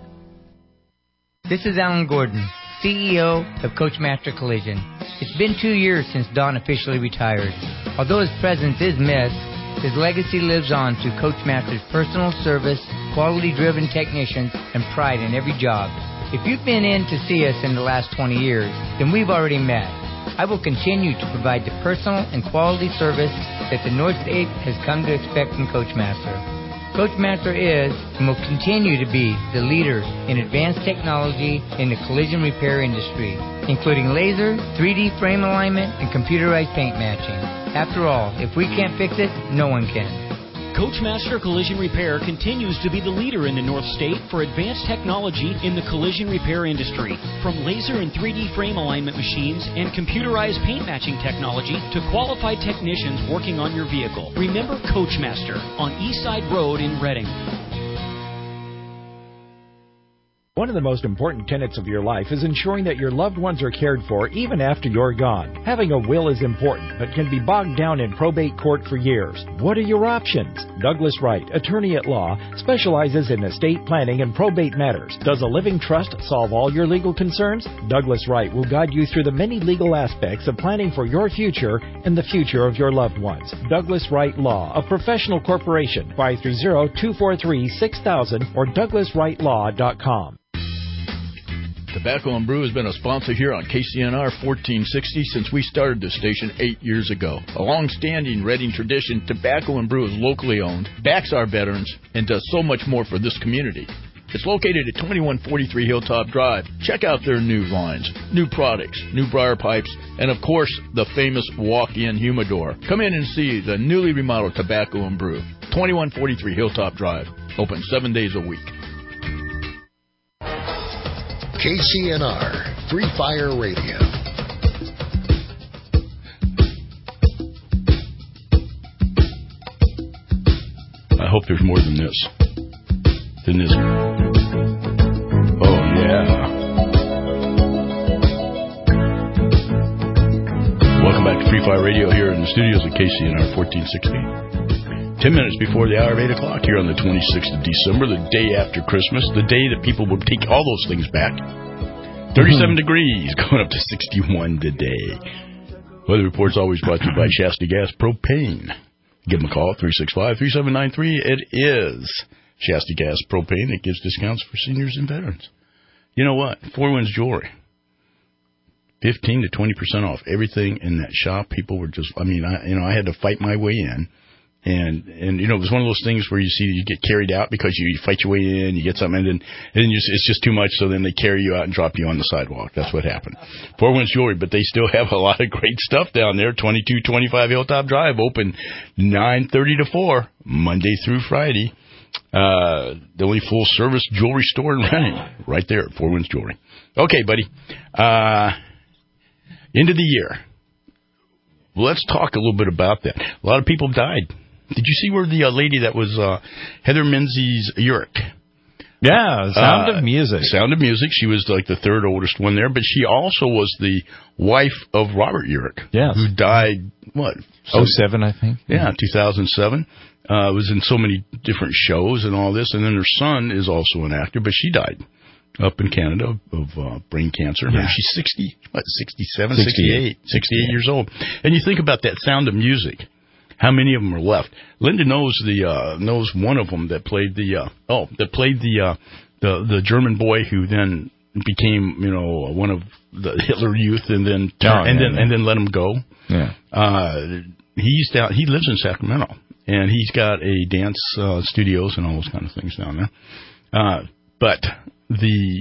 This is Alan Gordon, CEO of Coachmaster Collision. It's been 2 years since Don officially retired. Although his presence is missed, his legacy lives on through Coachmaster's personal service, quality-driven technicians, and pride in every job. If you've been in to see us in the last 20 years, then we've already met. I will continue to provide the personal and quality service that the North State has come to expect from Coachmaster. Coachmaster is and will continue to be the leader in advanced technology in the collision repair industry, including laser, 3D frame alignment, and computerized paint matching. After all, if we can't fix it, no one can. Coachmaster Collision Repair continues to be the leader in the North State for advanced technology in the collision repair industry. From laser and 3D frame alignment machines and computerized paint matching technology to qualified technicians working on your vehicle. Remember Coachmaster on Eastside Road in Redding. One of the most important tenets of your life is ensuring that your loved ones are cared for even after you're gone. Having a will is important, but can be bogged down in probate court for years. What are your options? Douglas Wright, attorney at law, specializes in estate planning and probate matters. Does a living trust solve all your legal concerns? Douglas Wright will guide you through the many legal aspects of planning for your future and the future of your loved ones. Douglas Wright Law, a professional corporation, 530-243-6000 or douglaswrightlaw.com. Tobacco and Brew has been a sponsor here on KCNR 1460 since we started this station 8 years ago. A long-standing Reading tradition, Tobacco and Brew is locally owned, backs our veterans, and does so much more for this community. It's located at 2143 Hilltop Drive. Check out their new lines, new products, new briar pipes, and of course, the famous walk-in humidor. Come in and see the newly remodeled Tobacco and Brew. 2143 Hilltop Drive. Open 7 days a week. KCNR, Free Fire Radio. I hope there's more than this. Oh, yeah. Welcome back to Free Fire Radio here in the studios at KCNR 1460. 10 minutes before the hour of 8 o'clock here on the 26th of December, the day after Christmas, the day that people will take all those things back. 37 degrees, going up to 61 today. Weather report's always brought to you by Shasta Gas Propane. Give them a call, 365-3793. It is Shasta Gas Propane. It gives discounts for seniors and veterans. You know what? Four Winds Jewelry. 15 to 20% off everything in that shop. People were just, I had to fight my way in. And it was one of those things where you get carried out because you fight your way in, you get something, and then it's just too much, so then they carry you out and drop you on the sidewalk. That's what happened. Four Winds Jewelry, but they still have a lot of great stuff down there. 2225 Hilltop Drive, open 9:30 to 4, Monday through Friday. The only full-service jewelry store in Reading, right there at Four Winds Jewelry. Okay, buddy. End of the year. Let's talk a little bit about that. A lot of people died. Did you see where the lady that was Heather Menzies-Urich? Yeah, Sound of Music. Sound of Music. She was like the third oldest one there, but she also was the wife of Robert Urich, who died, 07, I think. Yeah, 2007. Was in so many different shows and all this. And then her son is also an actor, but she died up in Canada of brain cancer. Yeah. She's 67, 68 years old. And you think about that Sound of Music. How many of them are left? Linda knows knows one of them that played the German boy who then became one of the Hitler Youth and then let him go. Yeah. He lives in Sacramento and he's got a dance studios and all those kind of things down there. But the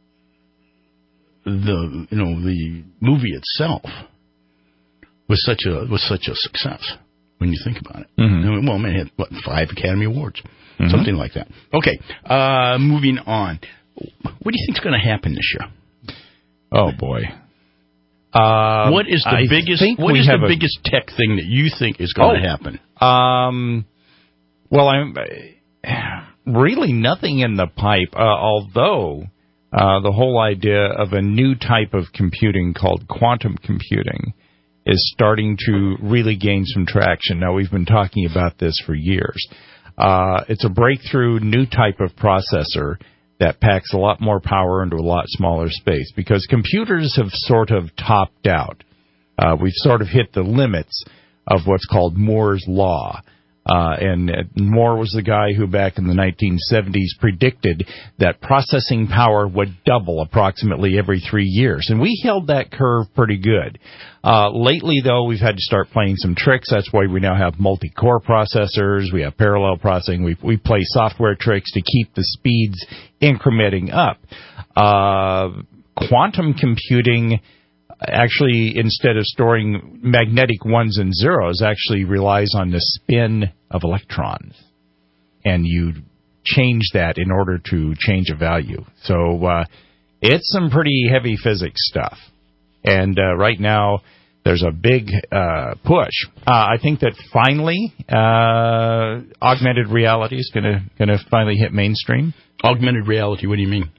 movie itself was such a success. When you think about it. Mm-hmm. Well, man, it had, 5 Academy Awards? Mm-hmm. Something like that. Okay, moving on. What do you think's going to happen this year? Oh, boy. What is the biggest tech thing that you think is going to happen? Well, I'm really nothing in the pipe, although the whole idea of a new type of computing called quantum computing is starting to really gain some traction. Now, we've been talking about this for years. It's a breakthrough new type of processor that packs a lot more power into a lot smaller space because computers have sort of topped out. We've sort of hit the limits of what's called Moore's Law. And Moore was the guy who back in the 1970s predicted that processing power would double approximately every 3 years. And we held that curve pretty good. Lately, though, we've had to start playing some tricks. That's why we now have multi-core processors. We have parallel processing. We play software tricks to keep the speeds incrementing up. Quantum computing actually, instead of storing magnetic ones and zeros, actually relies on the spin of electrons. And you change that in order to change a value. So it's some pretty heavy physics stuff. And right now, there's a big push. I think that finally, augmented reality is going to finally hit mainstream. Augmented reality, what do you mean?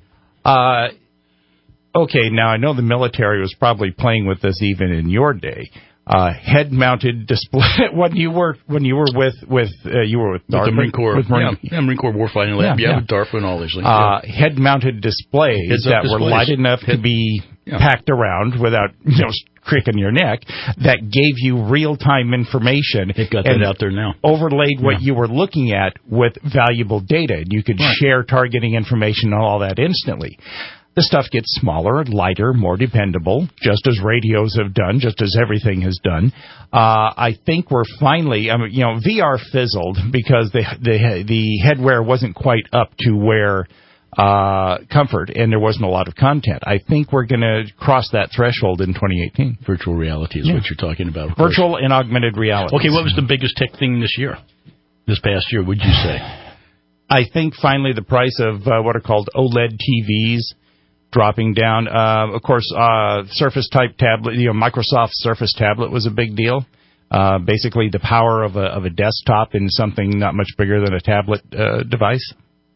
Okay, now I know the military was probably playing with this even in your day. Head-mounted display when you were with DARPA, with the Marine Corps, Marine Corps Warfighting Lab, with DARPA and all these things. Head-mounted displays that were light enough to be packed around without cricking your neck, that gave you real-time information. They've got that out there now. Overlaid what you were looking at with valuable data, and you could share targeting information and all that instantly. the stuff gets smaller, lighter, more dependable, just as radios have done, just as everything has done. I think we're finally, VR fizzled because the headwear wasn't quite up to where comfort, and there wasn't a lot of content. I think we're going to cross that threshold in 2018. Virtual reality is what you're talking about. Virtual and augmented reality. Okay, what was the biggest tech thing this past year, would you say? I think finally the price of what are called OLED TVs dropping down. Of course, Surface-type tablet, Microsoft Surface tablet was a big deal. Basically the power of a desktop in something not much bigger than a tablet device.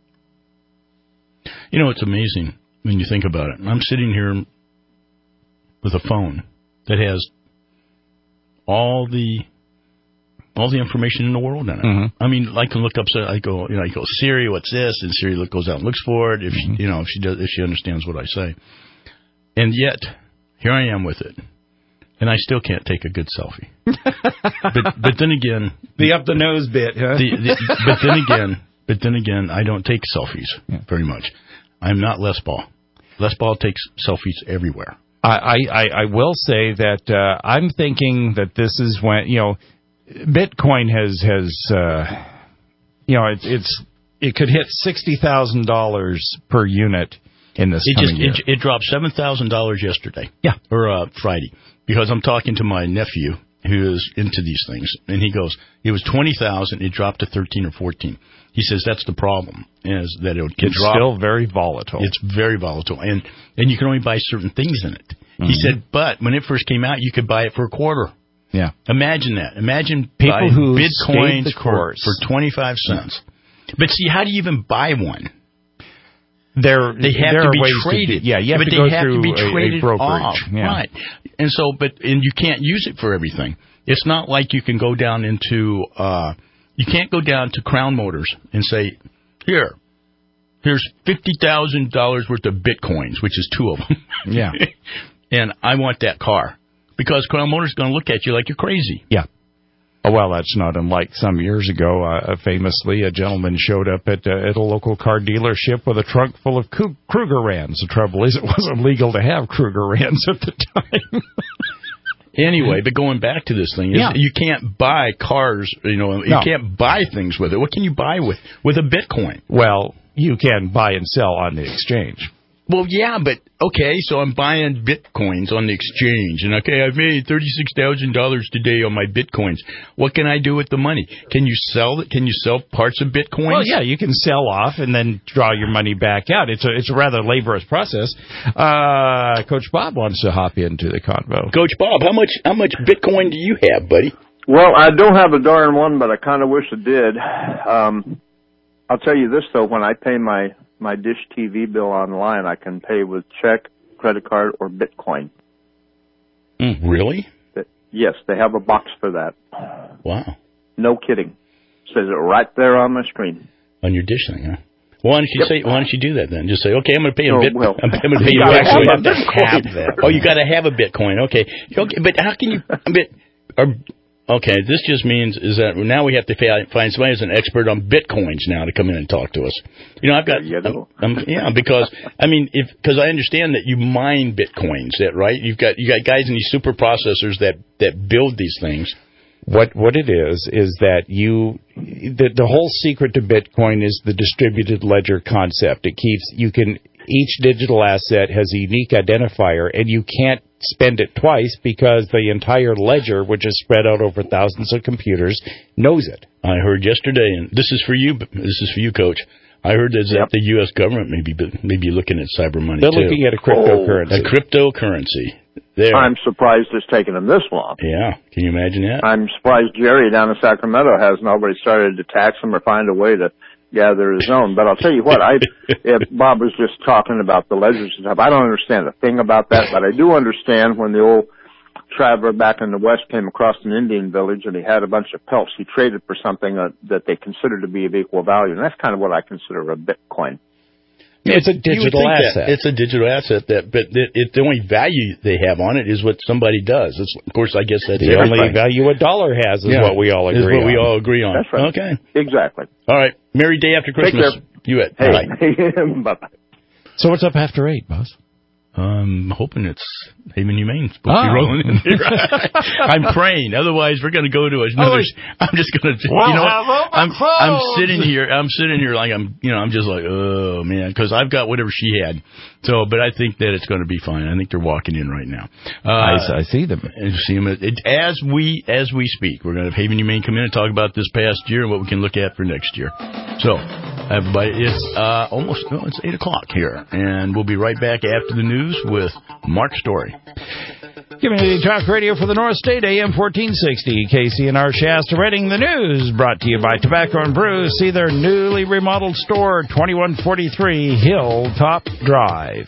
It's amazing when you think about it. I'm sitting here with a phone that has all the information in the world in it. Mm-hmm. I mean, I can look up. I go, Siri, what's this? And Siri goes out and looks for it. If she understands what I say. And yet, here I am with it, and I still can't take a good selfie. but then again, the up the nose bit, huh? But then again, I don't take selfies very much. I'm not Les Paul. Les Paul takes selfies everywhere. I will say that I'm thinking that this is when Bitcoin has it could hit $60,000 per unit in this coming year. It dropped $7,000 yesterday. Yeah, or Friday, because I'm talking to my nephew who is into these things, and he goes, it was 20,000, it dropped to 13 or 14. He says that's the problem, is that it can drop. It's still very volatile. It's very volatile, and you can only buy certain things in it. Mm-hmm. He said, but when it first came out, you could buy it for $0.25. Yeah. Imagine that. Imagine people who Bitcoins for 25 cents. But see, how do you even buy one? They have to be traded. You have to go through a brokerage. Yeah. Right. And you can't use it for everything. It's not like you can go down into you can't go down to Crown Motors and say, here's $50,000 worth of Bitcoins, which is 2 of them. Yeah. And I want that car. Because Crown Motors is going to look at you like you're crazy. Yeah. Oh, well, that's not unlike some years ago. Famously, a gentleman showed up at a local car dealership with a trunk full of Krugerrands. The trouble is, it wasn't legal to have Krugerrands at the time. Anyway, but going back to this thing, you can't buy cars. You can't buy things with it. What can you buy with a Bitcoin? Well, you can buy and sell on the exchange. Well, yeah, but, okay, so I'm buying Bitcoins on the exchange, and, I've made $36,000 today on my Bitcoins. What can I do with the money? Can you sell it? Can you sell parts of Bitcoins? Well, yeah, you can sell off and then draw your money back out. It's a rather laborious process. Coach Bob wants to hop into the convo. Coach Bob, how much Bitcoin do you have, buddy? Well, I don't have a darn one, but I kind of wish I did. I'll tell you this, though, when I pay my Dish TV bill online, I can pay with check, credit card, or Bitcoin. Really? Yes, they have a box for that. Wow. No kidding. Says it right there on my screen. On your Dish thing, huh? Why don't you do that then? Just say, okay, I'm going to pay I'm going to pay you. You actually have to have that. Oh, you got to have a Bitcoin. Okay, but how can you? Okay, this just means is that now we have to find somebody who's an expert on Bitcoins now to come in and talk to us. I've got because I understand that you mine Bitcoins, right? You've got guys in these super processors that build these things. What it is that the whole secret to Bitcoin is the distributed ledger concept. Each digital asset has a unique identifier, and you can't spend it twice because the entire ledger, which is spread out over thousands of computers, knows it. I heard yesterday, and this is for you, Coach. I heard that the U.S. government may be looking at cyber money. They're looking at a cryptocurrency. A cryptocurrency. There. I'm surprised it's taken them this long. Yeah, can you imagine that? I'm surprised Jerry down in Sacramento hasn't already started to tax them or find a way to gather his own. But I'll tell you what, Bob was just talking about the ledgers and stuff. I don't understand a thing about that, but I do understand when the old traveler back in the West came across an Indian village and he had a bunch of pelts. He traded for something that they considered to be of equal value, and that's kind of what I consider a Bitcoin. It's a digital asset. It's a digital asset, but the only value they have on it is what somebody does. Of course, I guess that's the only value a dollar has is what we all agree on. Is what we all agree on. That's right. Okay. Exactly. All right. Merry day after Christmas. Take care. You bet. Hey. Bye-bye. So what's up after 8, boss? I'm hoping it's Haven Humane supposed to be rolling in here. I'm praying. Otherwise, we're going to go to another. I'm just going to. You know what? I'm sitting here. I'm sitting here like I'm just like, oh man, because I've got whatever she had. So, but I think that it's going to be fine. I think they're walking in right now. I see them. See them as we speak. We're going to have Haven Humane come in and talk about this past year and what we can look at for next year. So, everybody, it's it's 8:00 here, and we'll be right back after the news with Mark Story. Community Talk Radio for the North State, AM 1460, KCNR Shasta, Reading. The news brought to you by Tobacco and Brew. See their newly remodeled store, 2143 Hilltop Drive.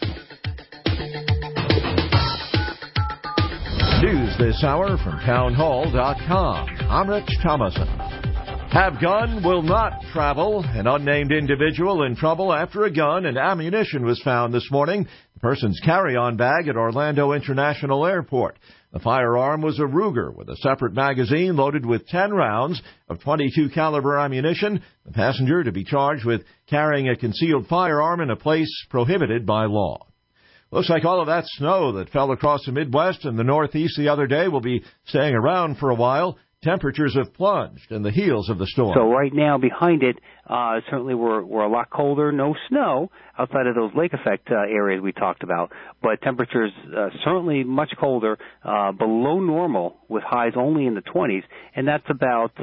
News this hour from townhall.com. I'm Rich Thomason. Have gun, will not travel. An unnamed individual in trouble after a gun and ammunition was found this morning. The person's carry-on bag at Orlando International Airport. The firearm was a Ruger with a separate magazine loaded with 10 rounds of .22 caliber ammunition. The passenger to be charged with carrying a concealed firearm in a place prohibited by law. Looks like all of that snow that fell across the Midwest and the Northeast the other day will be staying around for a while. Temperatures have plunged in the heels of the storm. So right now behind it, certainly we're a lot colder. No snow outside of those lake effect areas we talked about, but temperatures certainly much colder, below normal with highs only in the 20s, and that's about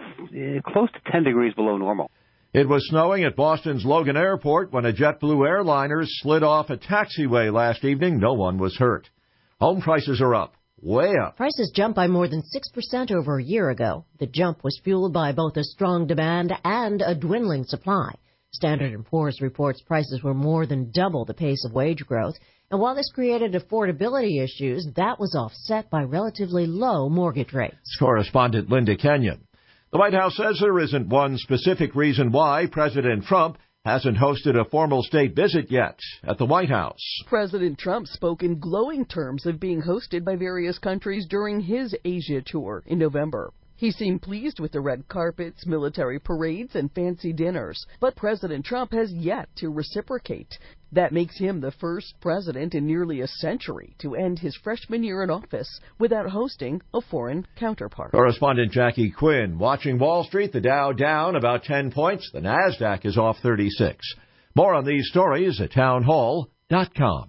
close to 10 degrees below normal. It was snowing at Boston's Logan Airport when a JetBlue airliner slid off a taxiway last evening. No one was hurt. Home prices are up. Way up. Prices jumped by more than 6% over a year ago. The jump was fueled by both a strong demand and a dwindling supply. Standard & Poor's reports prices were more than double the pace of wage growth. And while this created affordability issues, that was offset by relatively low mortgage rates. Correspondent Linda Kenyon. The White House says there isn't one specific reason why President Trump hasn't hosted a formal state visit yet at the White House. President Trump spoke in glowing terms of being hosted by various countries during his Asia tour in November. He seemed pleased with the red carpets, military parades, and fancy dinners. But President Trump has yet to reciprocate. That makes him the first president in nearly a century to end his freshman year in office without hosting a foreign counterpart. Correspondent Jackie Quinn. Watching Wall Street, the Dow down about 10 points. The NASDAQ is off 36. More on these stories at townhall.com.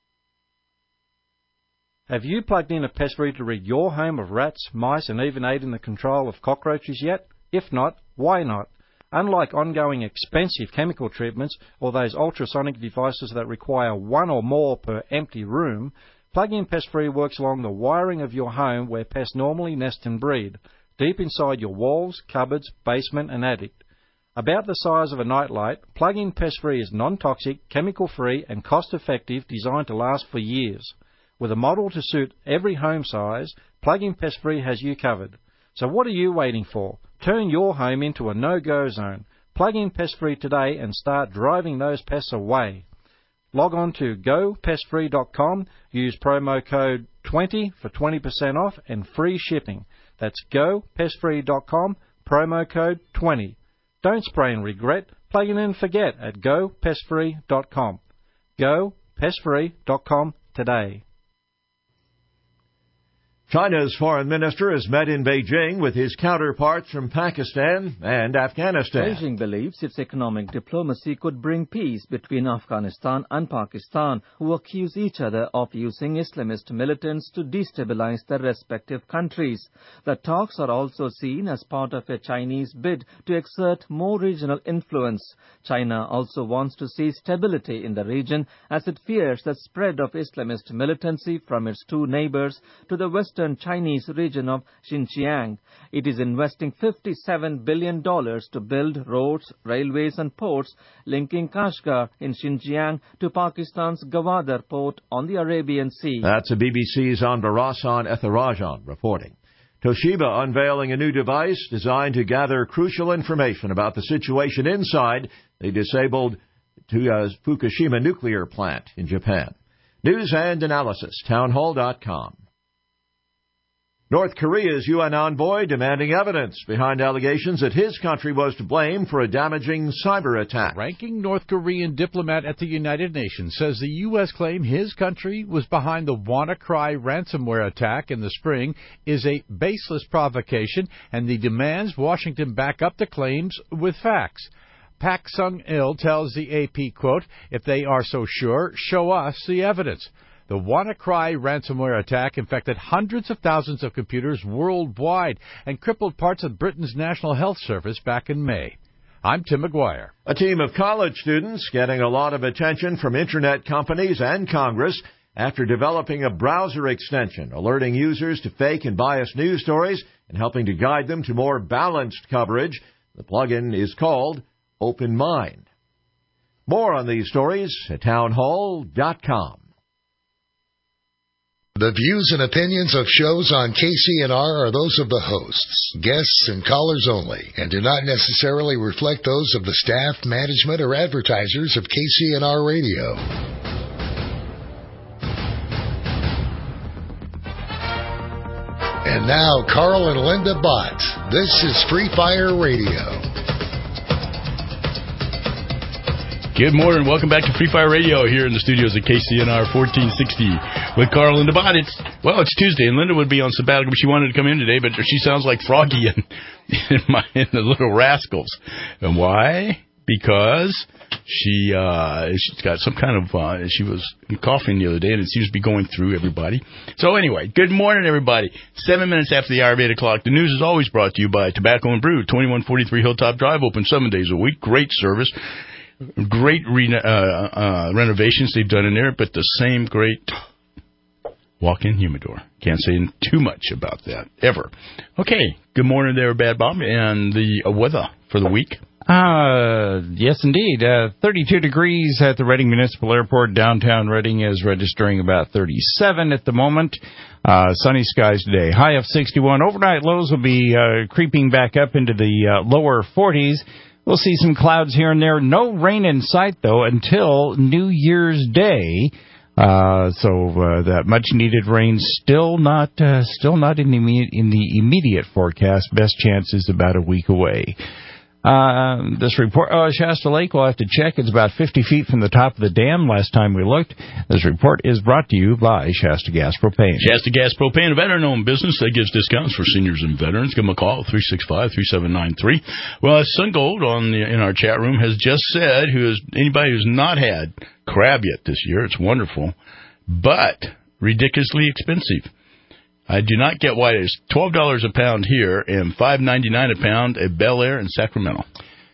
Have you plugged in a pest-free to rid your home of rats, mice, and even aid in the control of cockroaches yet? If not, why not? Unlike ongoing expensive chemical treatments or those ultrasonic devices that require one or more per empty room, plug-in pest-free works along the wiring of your home where pests normally nest and breed, deep inside your walls, cupboards, basement, and attic. About the size of a nightlight, plug-in pest-free is non-toxic, chemical-free, and cost-effective, designed to last for years. With a model to suit every home size, Plug-in Pest-Free has you covered. So what are you waiting for? Turn your home into a no-go zone. Plug in Pest-Free today and start driving those pests away. Log on to gopestfree.com, use promo code 20 for 20% off and free shipping. That's gopestfree.com, promo code 20. Don't spray and regret. Plug in and forget at gopestfree.com. Gopestfree.com today. China's foreign minister has met in Beijing with his counterparts from Pakistan and Afghanistan. Beijing believes its economic diplomacy could bring peace between Afghanistan and Pakistan, who accuse each other of using Islamist militants to destabilize their respective countries. The talks are also seen as part of a Chinese bid to exert more regional influence. China also wants to see stability in the region as it fears the spread of Islamist militancy from its two neighbors to the western Chinese region of Xinjiang. It is investing $57 billion to build roads, railways and ports linking Kashgar in Xinjiang to Pakistan's Gwadar port on the Arabian Sea. That's a BBC's Anbarasan Ethirajan reporting. Toshiba unveiling a new device designed to gather crucial information about the situation inside the disabled Fukushima nuclear plant in Japan. News and analysis, townhall.com. North Korea's UN envoy demanding evidence behind allegations that his country was to blame for a damaging cyber attack. Ranking North Korean diplomat at the United Nations says the U.S. claim his country was behind the WannaCry ransomware attack in the spring is a baseless provocation, and he demands Washington back up the claims with facts. Pak Sung-il tells the AP, quote, "If they are so sure, show us the evidence." The WannaCry ransomware attack infected hundreds of thousands of computers worldwide and crippled parts of Britain's National Health Service back in May. I'm Tim McGuire. A team of college students getting a lot of attention from Internet companies and Congress after developing a browser extension alerting users to fake and biased news stories and helping to guide them to more balanced coverage. The plugin is called OpenMind. More on these stories at townhall.com. The views and opinions of shows on KCNR are those of the hosts, guests, and callers only, and do not necessarily reflect those of the staff, management, or advertisers of KCNR Radio. And now, Carl and Linda Bott. This is Free Fire Radio. Good morning. Welcome back to Free Fire Radio here in the studios at KCNR 1460 with Carl and Bott. It's Tuesday, and Linda would be on sabbatical, but she wanted to come in today, but she sounds like Froggy in the Little Rascals. And why? Because she's got some kind of, she was coughing the other day, and it seems to be going through everybody. So anyway, good morning, everybody. 7 minutes after the hour of 8 o'clock. The news is always brought to you by Tobacco and Brew, 2143 Hilltop Drive, open 7 days a week. Great service. Great renovations they've done in there, but the same great walk-in humidor. Can't say too much about that, ever. Okay, good morning there, Bad Bob, and the weather for the week. Yes, indeed. 32 degrees at the Reading Municipal Airport. Downtown Reading is registering about 37 at the moment. Sunny skies today. High of 61. Overnight lows will be creeping back up into the lower 40s. We'll see some clouds here and there. No rain in sight, though, until New Year's Day. That much-needed rain still not in the immediate forecast. Best chance is about a week away. This report, Shasta Lake, we'll have to check. It's about 50 feet from the top of the dam last time we looked. This report is brought to you by Shasta Gas Propane. Shasta Gas Propane, a veteran-owned business that gives discounts for seniors and veterans. Give them a call, 365-3793. Well, Sun Gold in our chat room has just said, anybody who's not had crab yet this year, it's wonderful, but ridiculously expensive. I do not get why it's $12 a pound here and $5.99 a pound at Bel Air in Sacramento.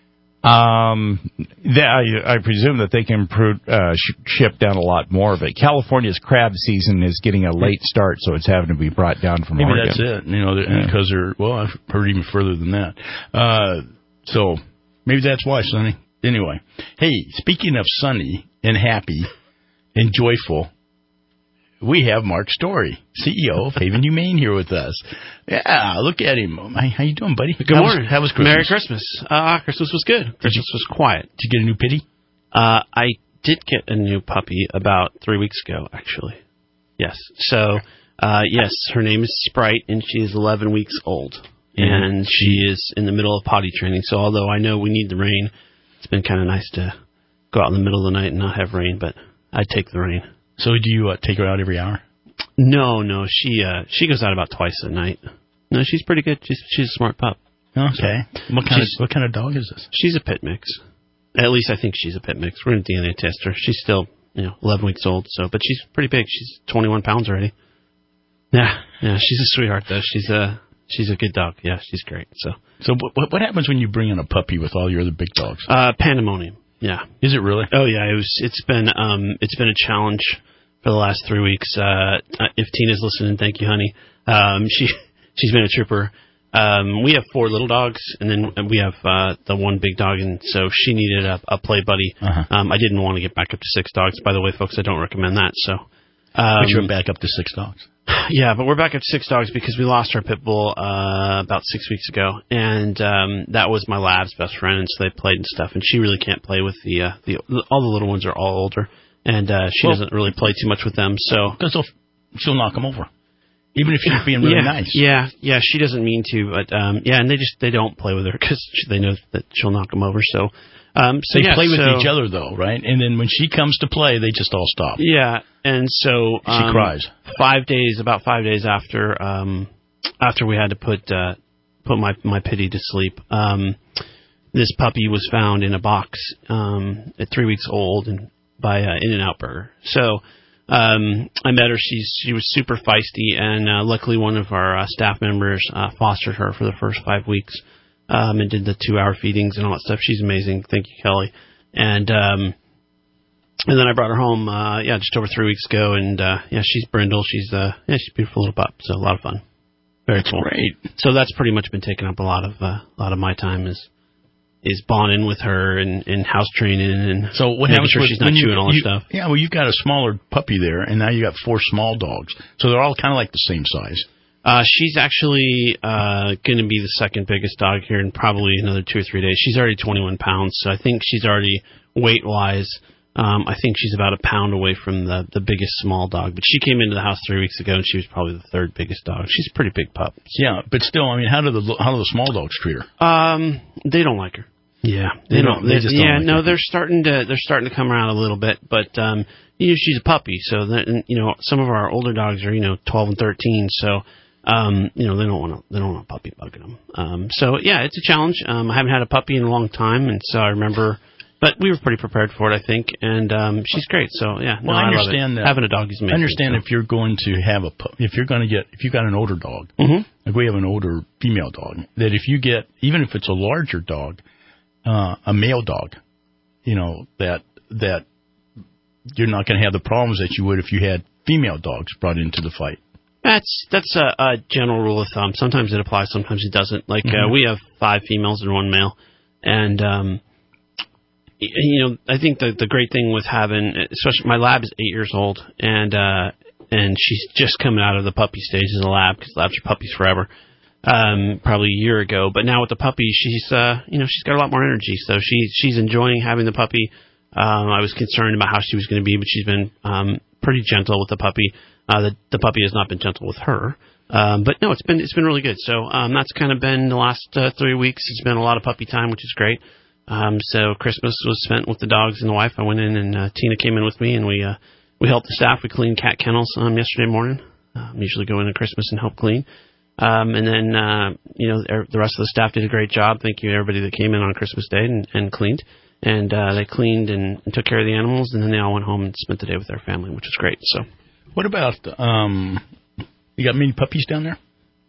I presume that they can ship down a lot more of it. California's crab season is getting a late start, so it's having to be brought down from Oregon. Maybe that's it. Because I've heard even further than that. So maybe that's why, Sonny. Anyway, hey, speaking of sunny and happy and joyful, we have Mark Story, CEO of Haven Humane, here with us. Yeah, look at him. How you doing, buddy? Good morning. How was Christmas? Merry Christmas. Christmas was good. Christmas was quiet. Did you get a new pitty? I did get a new puppy about 3 weeks ago, actually. Yes. So, yes, her name is Sprite, and she is 11 weeks old. Mm-hmm. And she is in the middle of potty training. So although I know we need the rain, it's been kind of nice to go out in the middle of the night and not have rain, but I take the rain. So do you take her out every hour? No. She goes out about twice a night. No, she's pretty good. She's a smart pup. Okay. So, what kind of dog is this? She's a pit mix. At least I think she's a pit mix. We're going to DNA test her. She's still 11 weeks old. But she's pretty big. She's 21 pounds already. Yeah. She's a sweetheart though. She's a good dog. Yeah, she's great. So what happens when you bring in a puppy with all your other big dogs? Pandemonium. Yeah. Is it really? Oh yeah. It's been a challenge for the last 3 weeks. If Tina's listening, thank you, honey. She's been a trooper. We have 4 little dogs, and then we have the one big dog, and so she needed a play buddy. Uh-huh. I didn't want to get back up to 6 dogs. By the way, folks, I don't recommend that. So, but you're back up to 6 dogs. Yeah, but we're back up to 6 dogs because we lost our pit bull about 6 weeks ago, and that was my lab's best friend, and so they played and stuff. And she really can't play with all the little ones are all older. And she doesn't really play too much with them, so... Because she'll knock them over. Even if she's being really nice. Yeah, she doesn't mean to, but and they don't play with her because they know that she'll knock them over. So they play with each other though, right? And then when she comes to play, they just all stop. Yeah, and so she cries. About 5 days after we had to put my Pitty to sleep, this puppy was found in a box at 3 weeks old and by In-N-Out Burger. So. I met her. She was super feisty, and luckily one of our staff members fostered her for the first 5 weeks and did the 2-hour feedings and all that stuff. She's amazing. Thank you, Kelly. And then I brought her home, just over 3 weeks ago, and she's brindle. She's a beautiful little pup. So a lot of fun. Very cool. Great. So that's pretty much been taking up a lot of my time is bonding with her and house training and so what making sure she's not chewing all her stuff. Yeah, well, you've got a smaller puppy there, and now you got 4 small dogs. So they're all kind of like the same size. She's actually going to be the second biggest dog here in probably another 2 or 3 days. She's already 21 pounds, so I think she's already, weight-wise, I think she's about a pound away from the biggest small dog. But she came into the house 3 weeks ago, and she was probably the third biggest dog. She's a pretty big pup. Yeah, but still, I mean, how do the small dogs treat her? They don't like her. Yeah, they don't. They just don't. Yeah, like no, her. they're starting to come around a little bit, but she's a puppy, so some of our older dogs are 12 and 13, so they don't want a puppy bugging them. So yeah, it's a challenge. I haven't had a puppy in a long time, and so I remember. But we were pretty prepared for it, I think, and she's great. So yeah, well, I understand that having a dog is amazing. I understand if you're going to have if you've got an older dog, like we have an older female dog, that if you get, even if it's a larger dog, a male dog, that you're not going to have the problems that you would if you had female dogs brought into the fight. That's a general rule of thumb. Sometimes it applies, sometimes it doesn't. Like we have 5 females and 1 male, and I think the great thing with having, especially my lab is 8 years old, and she's just coming out of the puppy stage as a lab, because labs are puppies forever. Probably a year ago, but now with the puppy, she's got a lot more energy, so she's enjoying having the puppy. I was concerned about how she was going to be, but she's been pretty gentle with the puppy. The puppy has not been gentle with her, but no, it's been really good. So that's kind of been the last 3 weeks. It's been a lot of puppy time, which is great. So Christmas was spent with the dogs and the wife. I went in and Tina came in with me, and we helped the staff. We cleaned cat kennels yesterday morning. Usually go in at Christmas and help clean. And then, the rest of the staff did a great job. Thank you to everybody that came in on Christmas Day and cleaned. And they cleaned and took care of the animals, and then they all went home and spent the day with their family, which was great. So, what about, you got many puppies down there?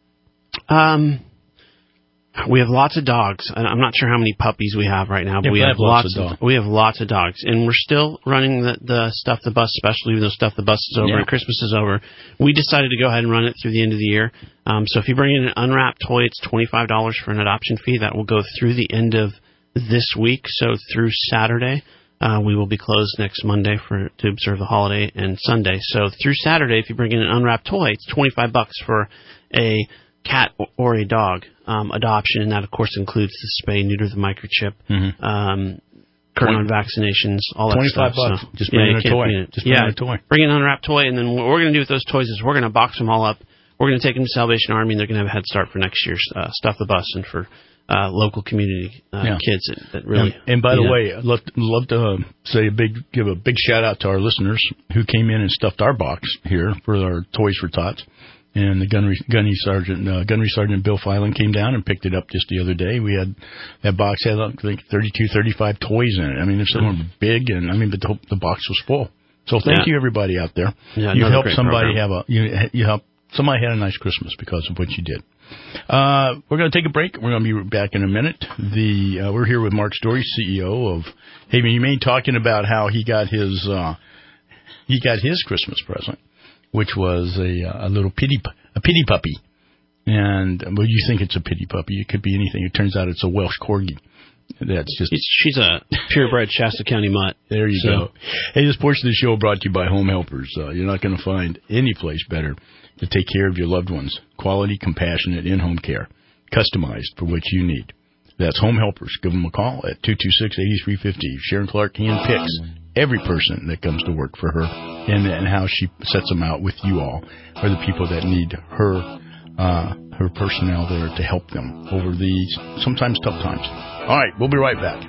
We have lots of dogs. I'm not sure how many puppies we have right now, but we have lots of dogs. And we're still running the Stuff the Bus special, even though Stuff the Bus is over and Christmas is over. We decided to go ahead and run it through the end of the year. So if you bring in an unwrapped toy, it's $25 for an adoption fee. That will go through the end of this week, so through Saturday. We will be closed next Monday to observe the holiday and Sunday. So through Saturday, if you bring in an unwrapped toy, it's $25 for a cat or a dog adoption, and that of course includes the spay, neuter, the microchip, current on vaccinations, all that stuff. $25. So, just bring in a toy. Just bring in a toy. Bring in an unwrapped toy, and then what we're going to do with those toys is we're going to box them all up. We're going to take them to Salvation Army, and they're going to have a head start for next year's Stuff the Bus and for local community kids that really. And by the way, I'd love to give a big shout out to our listeners who came in and stuffed our box here for our Toys for Tots. And the Gunnery Sergeant Bill Filan came down and picked it up just the other day. We had that box had I think 32, 35 toys in it. I mean, there's some of them big, and but the box was full. So thank you everybody out there. Yeah, you helped somebody somebody had a nice Christmas because of what you did. We're going to take a break. We're going to be back in a minute. We're here with Mark Story, CEO of Haven Humane, talking about how he got his Christmas present, which was a little pity puppy. And well, you think it's a pity puppy? It could be anything. It turns out it's a Welsh Corgi. She's a purebred Shasta County mutt. There you go. Hey, this portion of the show brought to you by Home Helpers. You're not going to find any place better to take care of your loved ones. Quality, compassionate, in-home care, customized for what you need. That's Home Helpers. Give them a call at 226-8350. Sharon Clark handpicks every person that comes to work for her, and how she sets them out with you all are the people that need her personnel there to help them over these sometimes tough times. All right, we'll be right back.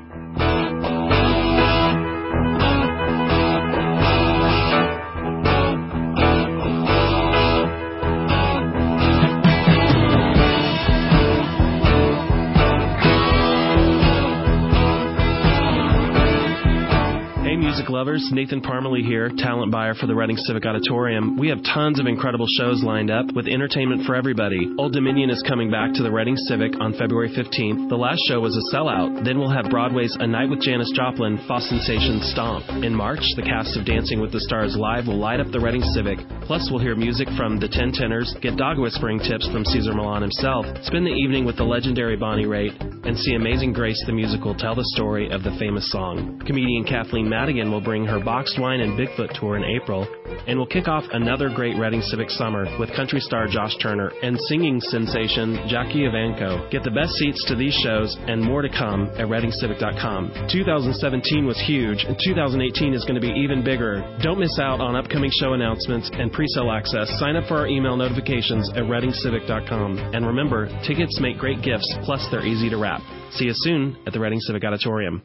Music lovers, Nathan Parmalee here, talent buyer for the Reading Civic Auditorium. We have tons of incredible shows lined up with entertainment for everybody. Old Dominion is coming back to the Reading Civic on February 15th. The last show was a sellout. Then we'll have Broadway's A Night with Janis Joplin, Foss Sensation Stomp. In March, the cast of Dancing with the Stars Live will light up the Reading Civic. Plus, we'll hear music from the Ten Tenors, get dog whispering tips from Cesar Millan himself, spend the evening with the legendary Bonnie Raitt, and see Amazing Grace the musical tell the story of the famous song. Comedian Kathleen Madigan will bring her Boxed Wine and Bigfoot tour in April, and will kick off another great Reading Civic summer with country star Josh Turner and singing sensation Jackie Evancho. Get the best seats to these shows and more to come at ReadingCivic.com. 2017 was huge, and 2018 is going to be even bigger. Don't miss out on upcoming show announcements and pre-sale access. Sign up for our email notifications at ReadingCivic.com. And remember, tickets make great gifts, plus they're easy to wrap. See you soon at the Reading Civic Auditorium.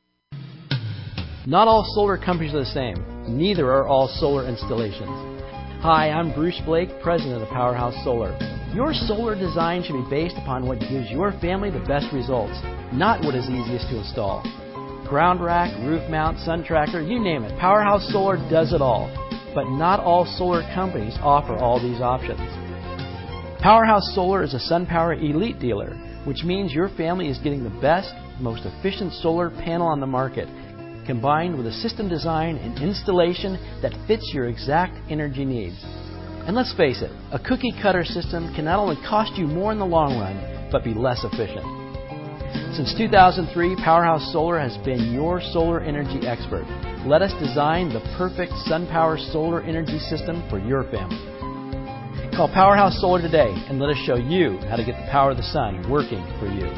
Not all solar companies are the same. Neither are all solar installations. Hi, I'm Bruce Blake, president of Powerhouse Solar. Your solar design should be based upon what gives your family the best results, not what is easiest to install. Ground rack, roof mount, sun tracker, you name it. Powerhouse Solar does it all. But not all solar companies offer all these options. Powerhouse Solar is a SunPower Elite dealer, which means your family is getting the best, most efficient solar panel on the market, combined with a system design and installation that fits your exact energy needs. And let's face it, a cookie-cutter system can not only cost you more in the long run, but be less efficient. Since 2003, Powerhouse Solar has been your solar energy expert. Let us design the perfect SunPower solar energy system for your family. Call Powerhouse Solar today and let us show you how to get the power of the sun working for you.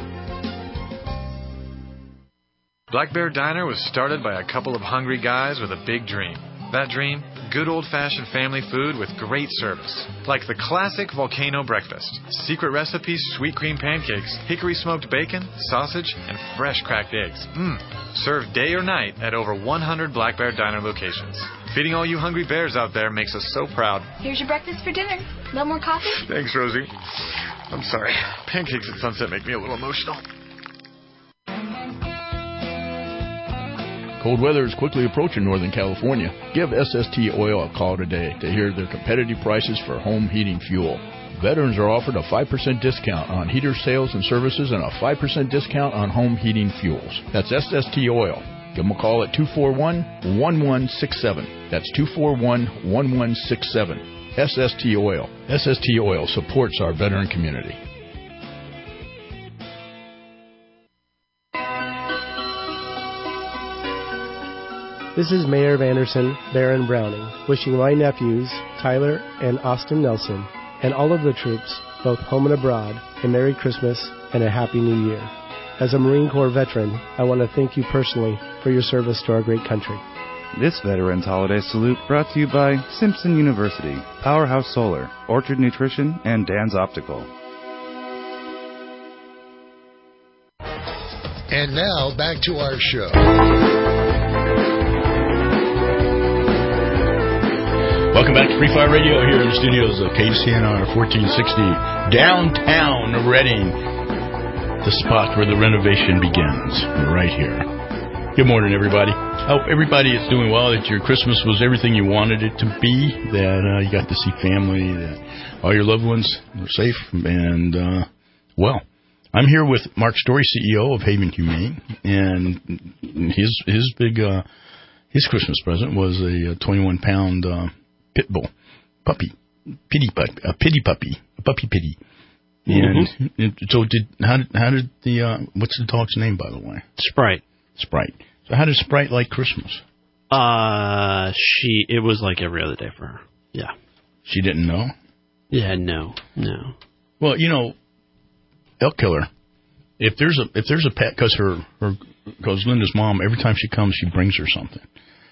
Black Bear Diner was started by a couple of hungry guys with a big dream. That dream? Good old-fashioned family food with great service. Like the classic volcano breakfast. Secret recipes, sweet cream pancakes, hickory smoked bacon, sausage, and fresh cracked eggs. Served day or night at over 100 Black Bear Diner locations. Feeding all you hungry bears out there makes us so proud. Here's your breakfast for dinner. No more coffee? Thanks, Rosie. I'm sorry. Pancakes at sunset make me a little emotional. Cold weather is quickly approaching Northern California. Give SST Oil a call today to hear their competitive prices for home heating fuel. Veterans are offered a 5% discount on heater sales and services and a 5% discount on home heating fuels. That's SST Oil. Give them a call at 241-1167. That's 241-1167. SST Oil. SST Oil supports our veteran community. This is Mayor of Anderson, Baron Browning, wishing my nephews, Tyler and Austin Nelson, and all of the troops, both home and abroad, a Merry Christmas and a Happy New Year. As a Marine Corps veteran, I want to thank you personally for your service to our great country. This Veterans Holiday Salute brought to you by Simpson University, Powerhouse Solar, Orchard Nutrition, and Dan's Optical. And now, back to our show. Welcome back to Free Fire Radio here in the studios of KCNR 1460, downtown Reading, the spot where the renovation begins, right here. Good morning, everybody. Hope everybody is doing well, that your Christmas was everything you wanted it to be, that you got to see family, that all your loved ones were safe, and, well, I'm here with Mark Story, CEO of Haven Humane, and his big, his Christmas present was a 21-pound pit bull puppy, a puppy pity. And so how did the what's the dog's name, by the way? Sprite. So how did Sprite like Christmas? It was like every other day for her. Yeah. She didn't know? Yeah, no. Well, you know, elk killer. If there's a pet, because Linda's mom, every time she comes, she brings her something.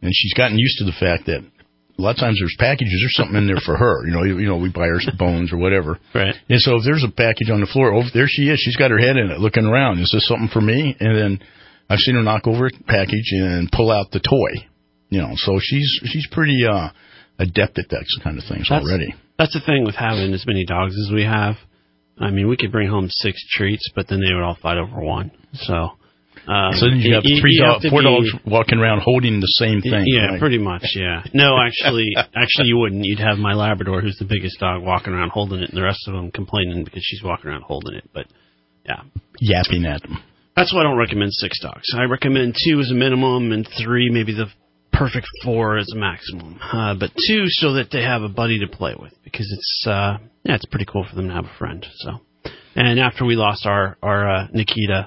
and she's gotten used to the fact that a lot of times there's packages, there's something in there for her. You know, we buy her bones or whatever. Right. And so if there's a package on the floor, there she is. She's got her head in it, looking around. Is this something for me? And then I've seen her knock over a package and pull out the toy. You know, so she's pretty adept at that kind of things already. That's the thing with having as many dogs as we have. I mean, we could bring home 6 treats, but then they would all fight over one. So then you have four dogs walking around holding the same thing. Yeah, right? Pretty much, yeah. No, actually you wouldn't. You'd have my Labrador, who's the biggest dog, walking around holding it, and the rest of them complaining because she's walking around holding it. But, yeah. Yapping at them. That's why I don't recommend 6 dogs. I recommend 2 as a minimum and 3, maybe the perfect 4 as a maximum. But 2 so that they have a buddy to play with, because it's pretty cool for them to have a friend. So, and after we lost our Nikita,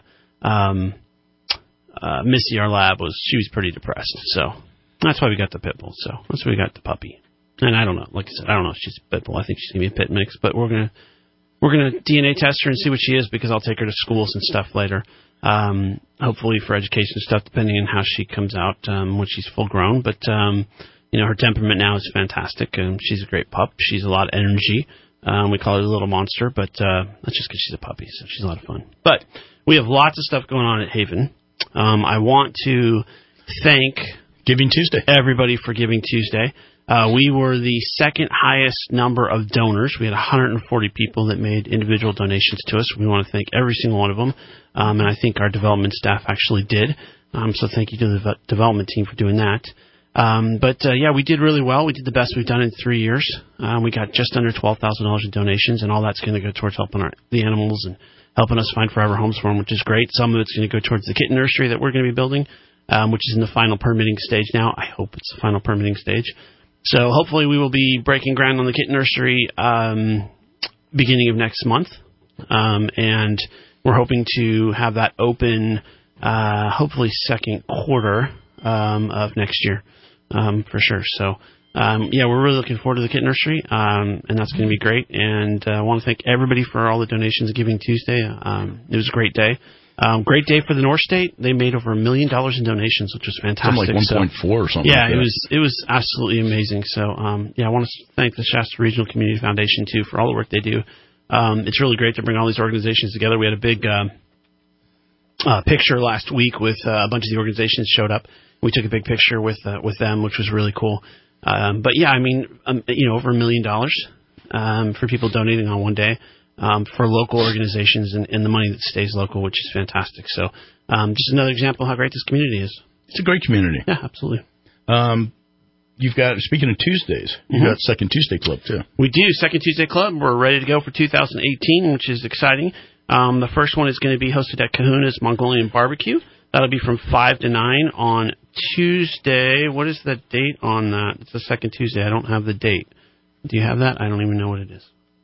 Missy, our lab, she was pretty depressed. So that's why we got the pit bull. So that's why we got the puppy. And I don't know, like I said, I don't know if she's a pit bull. I think she's gonna be a pit mix, but we're gonna DNA test her and see what she is, because I'll take her to schools and stuff later. Hopefully for education stuff, depending on how she comes out when she's full grown. But her temperament now is fantastic, and she's a great pup. She's a lot of energy. We call her the little monster, but that's just because she's a puppy, so she's a lot of fun. But we have lots of stuff going on at Haven. I want to thank Giving Tuesday, everybody, for Giving Tuesday. We were the second highest number of donors. We had 140 people that made individual donations to us. We want to thank every single one of them, and I think our development staff actually did. So thank you to the development team for doing that. But we did really well. We did the best we've done in 3 years. We got just under $12,000 in donations, and all that's going to go towards helping the animals and helping us find forever homes for them, which is great. Some of it's going to go towards the kitten nursery that we're going to be building, which is in the final permitting stage now. I hope it's the final permitting stage. So hopefully we will be breaking ground on the kitten nursery beginning of next month, and we're hoping to have that open hopefully second quarter of next year for sure. So we're really looking forward to the kitten nursery, and that's going to be great. And I want to thank everybody for all the donations at Giving Tuesday. It was a great day. Great day for the North State. They made over $1 million in donations, which was fantastic. Something like 1.4 or something. Yeah, like it was absolutely amazing. So I want to thank the Shasta Regional Community Foundation too for all the work they do. It's really great to bring all these organizations together. We had a big picture last week with a bunch of the organizations showed up. We took a big picture with them, which was really cool. But yeah, I mean, over $1 million for people donating on one day. For local organizations and the money that stays local, which is fantastic. So just another example of how great this community is. It's a great community. Yeah, absolutely. You've got, speaking of Tuesdays, you've got Second Tuesday Club, too. We do. Second Tuesday Club. We're ready to go for 2018, which is exciting. The first one is going to be hosted at Kahuna's Mongolian Barbecue. That'll be from 5 to 9 on Tuesday. What is the date on that? It's the second Tuesday. I don't have the date. Do you have that? I don't even know what it is.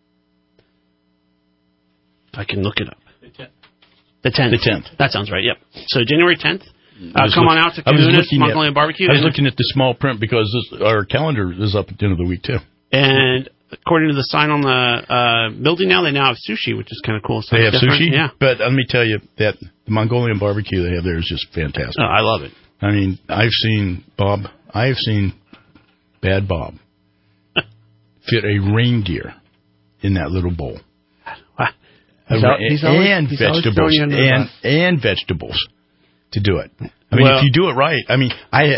I can look it up. The 10th. That sounds right, yep. So January 10th. Come on out to Kahuna's Mongolian Barbecue. I was looking at the small print because our calendar is up at the end of the week, too. And according to the sign on the building now, they now have sushi, which is kind of cool. So they have sushi? Yeah. But let me tell you, that the Mongolian barbecue they have there is just fantastic. Oh, I love it. I mean, I've seen Bad Bob fit a reindeer in that little bowl. And vegetables to do it. I mean, if you do it right, I mean, I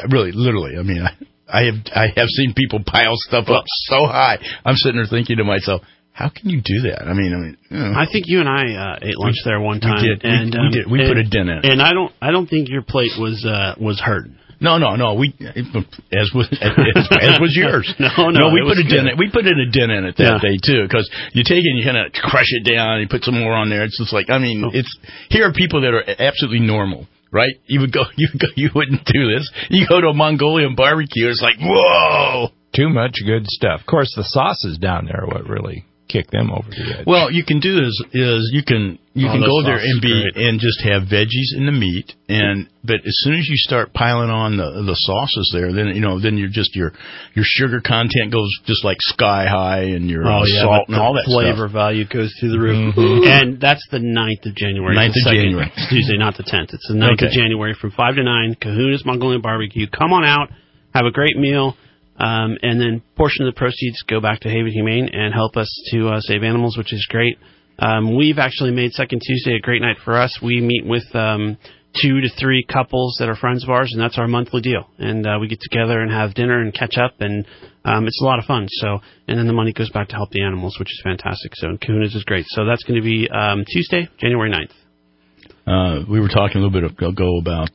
have seen people pile stuff up so high. I'm sitting there thinking to myself, how can you do that? I think you and I ate lunch there one time. We did. And we did. We put a dent in it. And I don't think your plate was hurt. No. We as was yours. No. We put a dent. We put in a dent in it that day too, because you take it and you kind of crush it down. And you put some more on there. It's just like here are people that are absolutely normal, right? You wouldn't do this. You go to a Mongolian barbecue. It's like, whoa, too much good stuff. Of course, the sauces down there are what really kick them over the edge. Well, you can do is you can go there and just have veggies in the meat, but as soon as you start piling on the sauces there, then your sugar content goes just like sky high, and your salt and all that flavor value goes through the roof. Mm-hmm. And that's the 9th of January. 9th of January. Tuesday, not the 10th. It's the 9th of January from 5 to 9. Kahuna's Mongolian Barbecue. Come on out. have a great meal, and then portion of the proceeds go back to Haven Humane and help us to save animals, which is great. We've actually made Second Tuesday a great night for us. We meet with 2 to 3 couples that are friends of ours, and that's our monthly deal. And we get together and have dinner and catch up, and it's a lot of fun. So, and then the money goes back to help the animals, which is fantastic. So, and Kahuna's is great. So that's going to be Tuesday, January 9th. We were talking a little bit ago about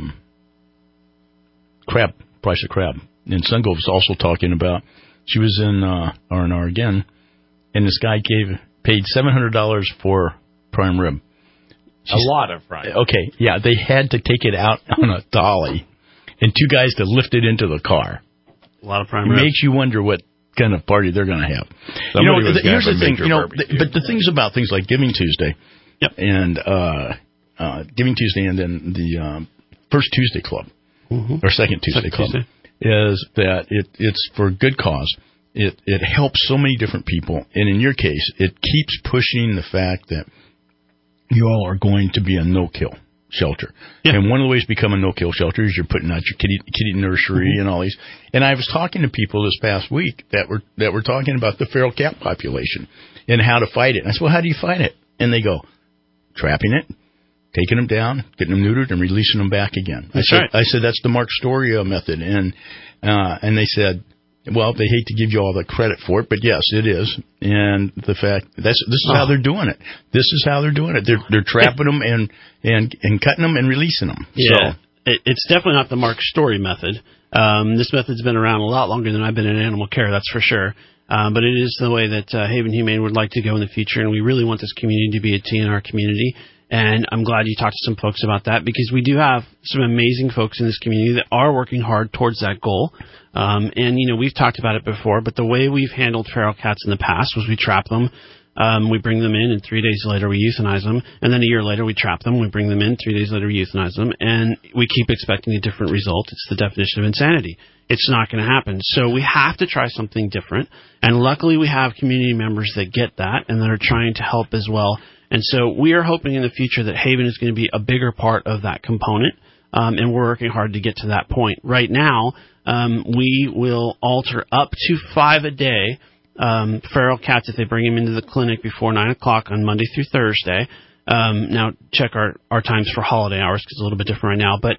crab, price of crab. And Sungo was also talking about, she was in R&R again, and this guy paid $700 for prime rib. A lot of prime. Okay, yeah, they had to take it out on a dolly, and 2 guys to lift it into the car. A lot of prime rib. Makes you wonder what kind of party they're going to have. Here's the thing, but the things about things like Giving Tuesday, and Giving Tuesday, and then the First Tuesday Club, or Second Tuesday Club, is that it's for a good cause. It helps so many different people, and in your case, it keeps pushing the fact that you all are going to be a no-kill shelter. Yeah. And one of the ways to become a no-kill shelter is you're putting out your kitty nursery and all these. And I was talking to people this past week that were talking about the feral cat population and how to fight it. And I said, well, how do you fight it? And they go, trapping it, taking them down, getting them neutered, and releasing them back again. I said, that's the Mark Storia method. And they said, well, they hate to give you all the credit for it, but yes, it is. And the fact this is how they're doing it. This is how they're doing it. They're trapping them and cutting them and releasing them. Yeah, so it's definitely not the Mark Story method. This method's been around a lot longer than I've been in animal care, that's for sure. But it is the way that Haven Humane would like to go in the future, and we really want this community to be a TNR community. And I'm glad you talked to some folks about that, because we do have some amazing folks in this community that are working hard towards that goal. And, we've talked about it before, but the way we've handled feral cats in the past was we trap them, we bring them in, and 3 days later we euthanize them, and then a year later we trap them, we bring them in, 3 days later we euthanize them, and we keep expecting a different result. It's the definition of insanity. It's not going to happen. So we have to try something different, and luckily we have community members that get that and that are trying to help as well. And so we are hoping in the future that Haven is going to be a bigger part of that component, and we're working hard to get to that point. Right now, we will alter up to 5 a day feral cats if they bring them into the clinic before 9 o'clock on Monday through Thursday. Now, check our times for holiday hours, because it's a little bit different right now. But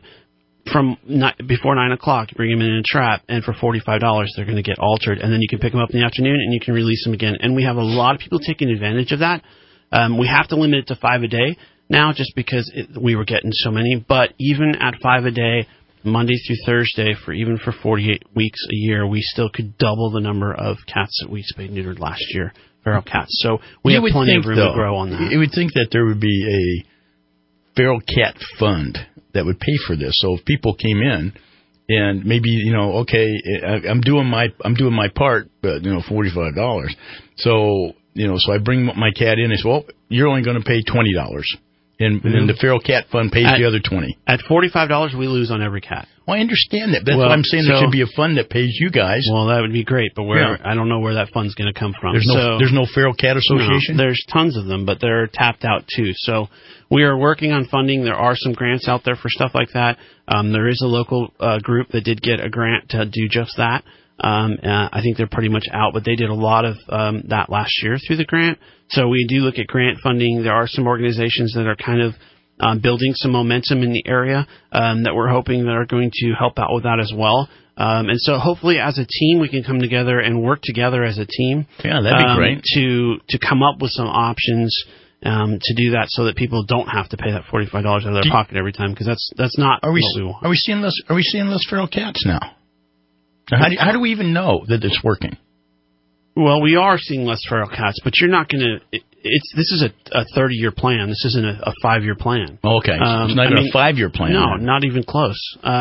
before 9 o'clock, you bring them in a trap, and for $45, they're going to get altered. And then you can pick them up in the afternoon, and you can release them again. And we have a lot of people taking advantage of that. We have to limit it to 5 a day now, just because we were getting so many. But even at 5 a day, Monday through Thursday, for 48 weeks a year, we still could double the number of cats that we spayed and neutered last year, feral cats. So we have plenty of room to grow on that. You would think that there would be a feral cat fund that would pay for this. So if people came in and maybe, okay, I'm doing my part, but $45. So so I bring my cat in and say, well, you're only going to pay $20. And the feral cat fund pays the other $20. At $45, we lose on every cat. Well, I understand that. That's what I'm saying. There should be a fund that pays you guys. Well, that would be great, but I don't know where that fund's going to come from. There's no feral cat association? No, there's tons of them, but they're tapped out too. So we are working on funding. There are some grants out there for stuff like that. There is a local group that did get a grant to do just that. I think they're pretty much out, but they did a lot of that last year through the grant. So we do look at grant funding. There are some organizations that are kind of building some momentum in the area that we're hoping that are going to help out with that as well. And so hopefully as a team we can come together and work together as a team. Yeah, that'd be great. To come up with some options to do that, so that people don't have to pay that $45 out of their pocket every time, because that's not what we want. Are we seeing less feral cats now? How do we even know that it's working? Well, we are seeing less feral cats, but you're not going to. This is a 30-year plan. This isn't a 5-year plan. Okay, it's not even a 5-year plan. No, not even close.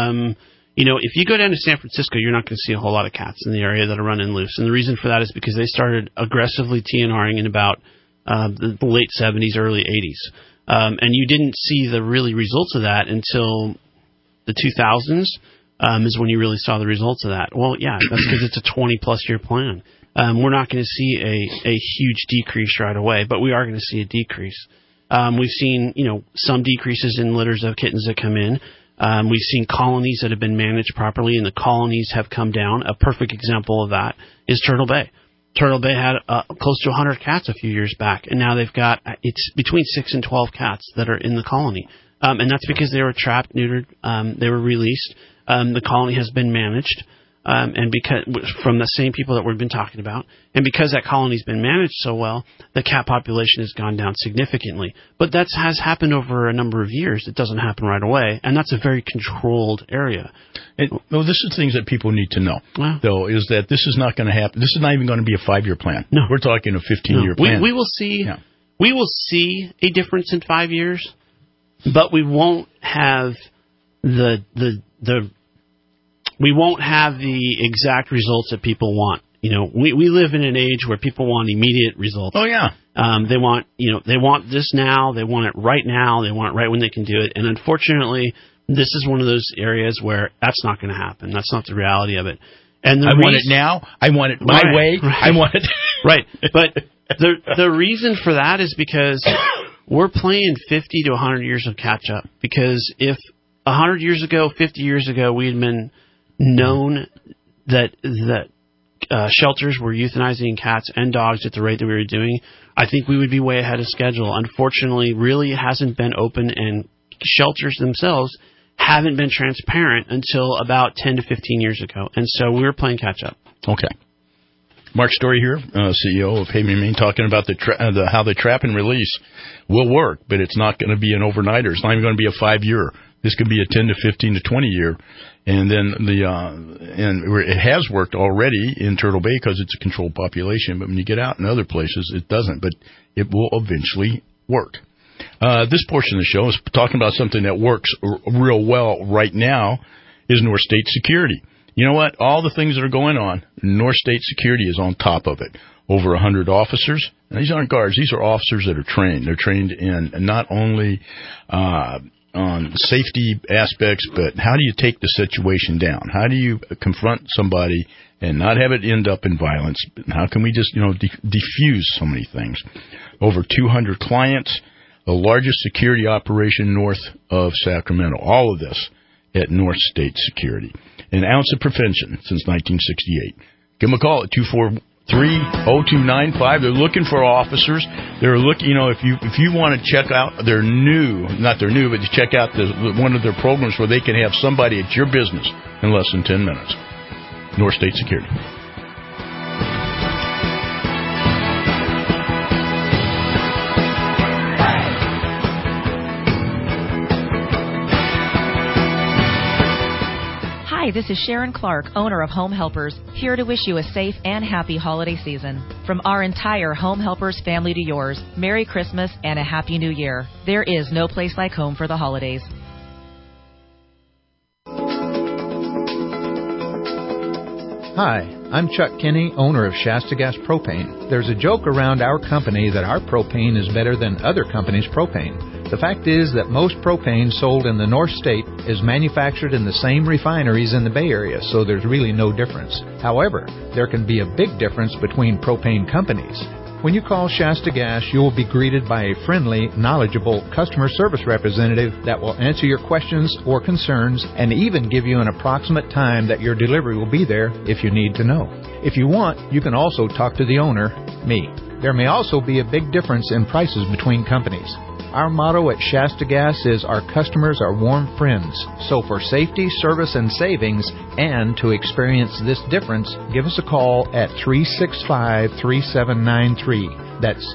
If you go down to San Francisco, you're not going to see a whole lot of cats in the area that are running loose, and the reason for that is because they started aggressively TNRing in about the late 70s, early 80s, and you didn't see the really results of that until the 2000s. Is when you really saw the results of that. Well, yeah, that's because it's a 20-plus year plan. We're not going to see a huge decrease right away, but we are going to see a decrease. We've seen, some decreases in litters of kittens that come in. We've seen colonies that have been managed properly, and the colonies have come down. A perfect example of that is Turtle Bay. Turtle Bay had close to 100 cats a few years back, and now they've got it's between 6 and 12 cats that are in the colony. And that's because they were trapped, neutered, they were released. The colony has been managed, and because from the same people that we've been talking about, and because that colony's been managed so well, the cat population has gone down significantly. But that has happened over a number of years. It doesn't happen right away, and that's a very controlled area. Well, this is things that people need to know, though, is that this is not going to happen. This is not even going to be a 5-year plan. No. We're talking a 15-year plan. We will see. Yeah. We will see a difference in 5 years, but we won't have the exact results that people want. You know, we live in an age where people want immediate results. Oh yeah. They want this now. They want it right now. They want it right when they can do it. And unfortunately, this is one of those areas where that's not going to happen. That's not the reality of it. And I want it now. I want it my way. Right. I want it right. But the reason for that is because we're playing 50 to 100 years of catch up. Because if 100 years ago, 50 years ago, we had been known that shelters were euthanizing cats and dogs at the rate that we were doing, I think we would be way ahead of schedule. Unfortunately, really it hasn't been open, and shelters themselves haven't been transparent until about 10 to 15 years ago. And so we were playing catch up. Okay. Mark Story here, CEO of Haven Humane, talking about how the trap and release will work, but it's not going to be an overnighter. It's not even going to be a 5-year. This could be a 10 to 15 to 20 year, and then it has worked already in Turtle Bay because it's a controlled population. But when you get out in other places, it doesn't. But it will eventually work. This portion of the show is talking about something that works real well right now is North State Security. You know what? All the things that are going on, North State Security is on top of it. Over 100 officers. And these aren't guards. These are officers that are trained. They're trained in not only on safety aspects, but how do you take the situation down? How do you confront somebody and not have it end up in violence? How can we just, diffuse so many things? Over 200 clients, the largest security operation north of Sacramento. All of this at North State Security. An ounce of prevention since 1968. Give them a call at 243-0295. They're looking for officers. They're looking, if you want to check out but to check out one of their programs where they can have somebody at your business in less than 10 minutes. North State Security. Hi, this is Sharon Clark, owner of Home Helpers, here to wish you a safe and happy holiday season. From our entire Home Helpers family to yours, Merry Christmas and a Happy New Year. There is no place like home for the holidays. Hi, I'm Chuck Kinney, owner of Shasta Gas Propane. There's a joke around our company that our propane is better than other companies' propane. The fact is that most propane sold in the North State is manufactured in the same refineries in the Bay Area, so there's really no difference. However, there can be a big difference between propane companies. When you call Shasta Gas, you will be greeted by a friendly, knowledgeable customer service representative that will answer your questions or concerns and even give you an approximate time that your delivery will be there if you need to know. If you want, you can also talk to the owner, me. There may also be a big difference in prices between companies. Our motto at Shasta Gas is our customers are warm friends. So for safety, service, and savings, and to experience this difference, give us a call at 365-3793. That's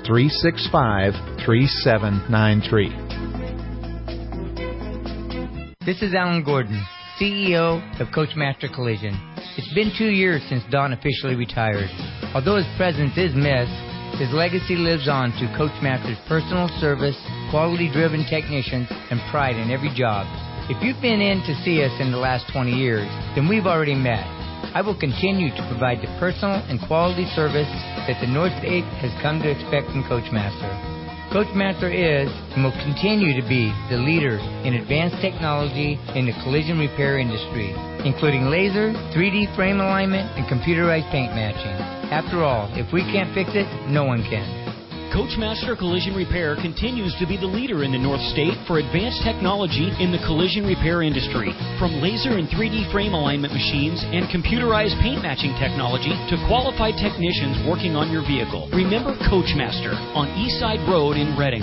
365-3793. This is Alan Gordon, CEO of Coachmaster Collision. It's been 2 years since Don officially retired. Although his presence is missed, his legacy lives on through Coachmaster's personal service, quality-driven technicians, and pride in every job. If you've been in to see us in the last 20 years, then we've already met. I will continue to provide the personal and quality service that the North State has come to expect from Coachmaster. Coachmaster is and will continue to be the leader in advanced technology in the collision repair industry, including laser, 3D frame alignment, and computerized paint matching. After all, if we can't fix it, no one can. Coachmaster Collision Repair continues to be the leader in the North State for advanced technology in the collision repair industry. From laser and 3D frame alignment machines and computerized paint matching technology to qualified technicians working on your vehicle. Remember Coachmaster on Eastside Road in Reading.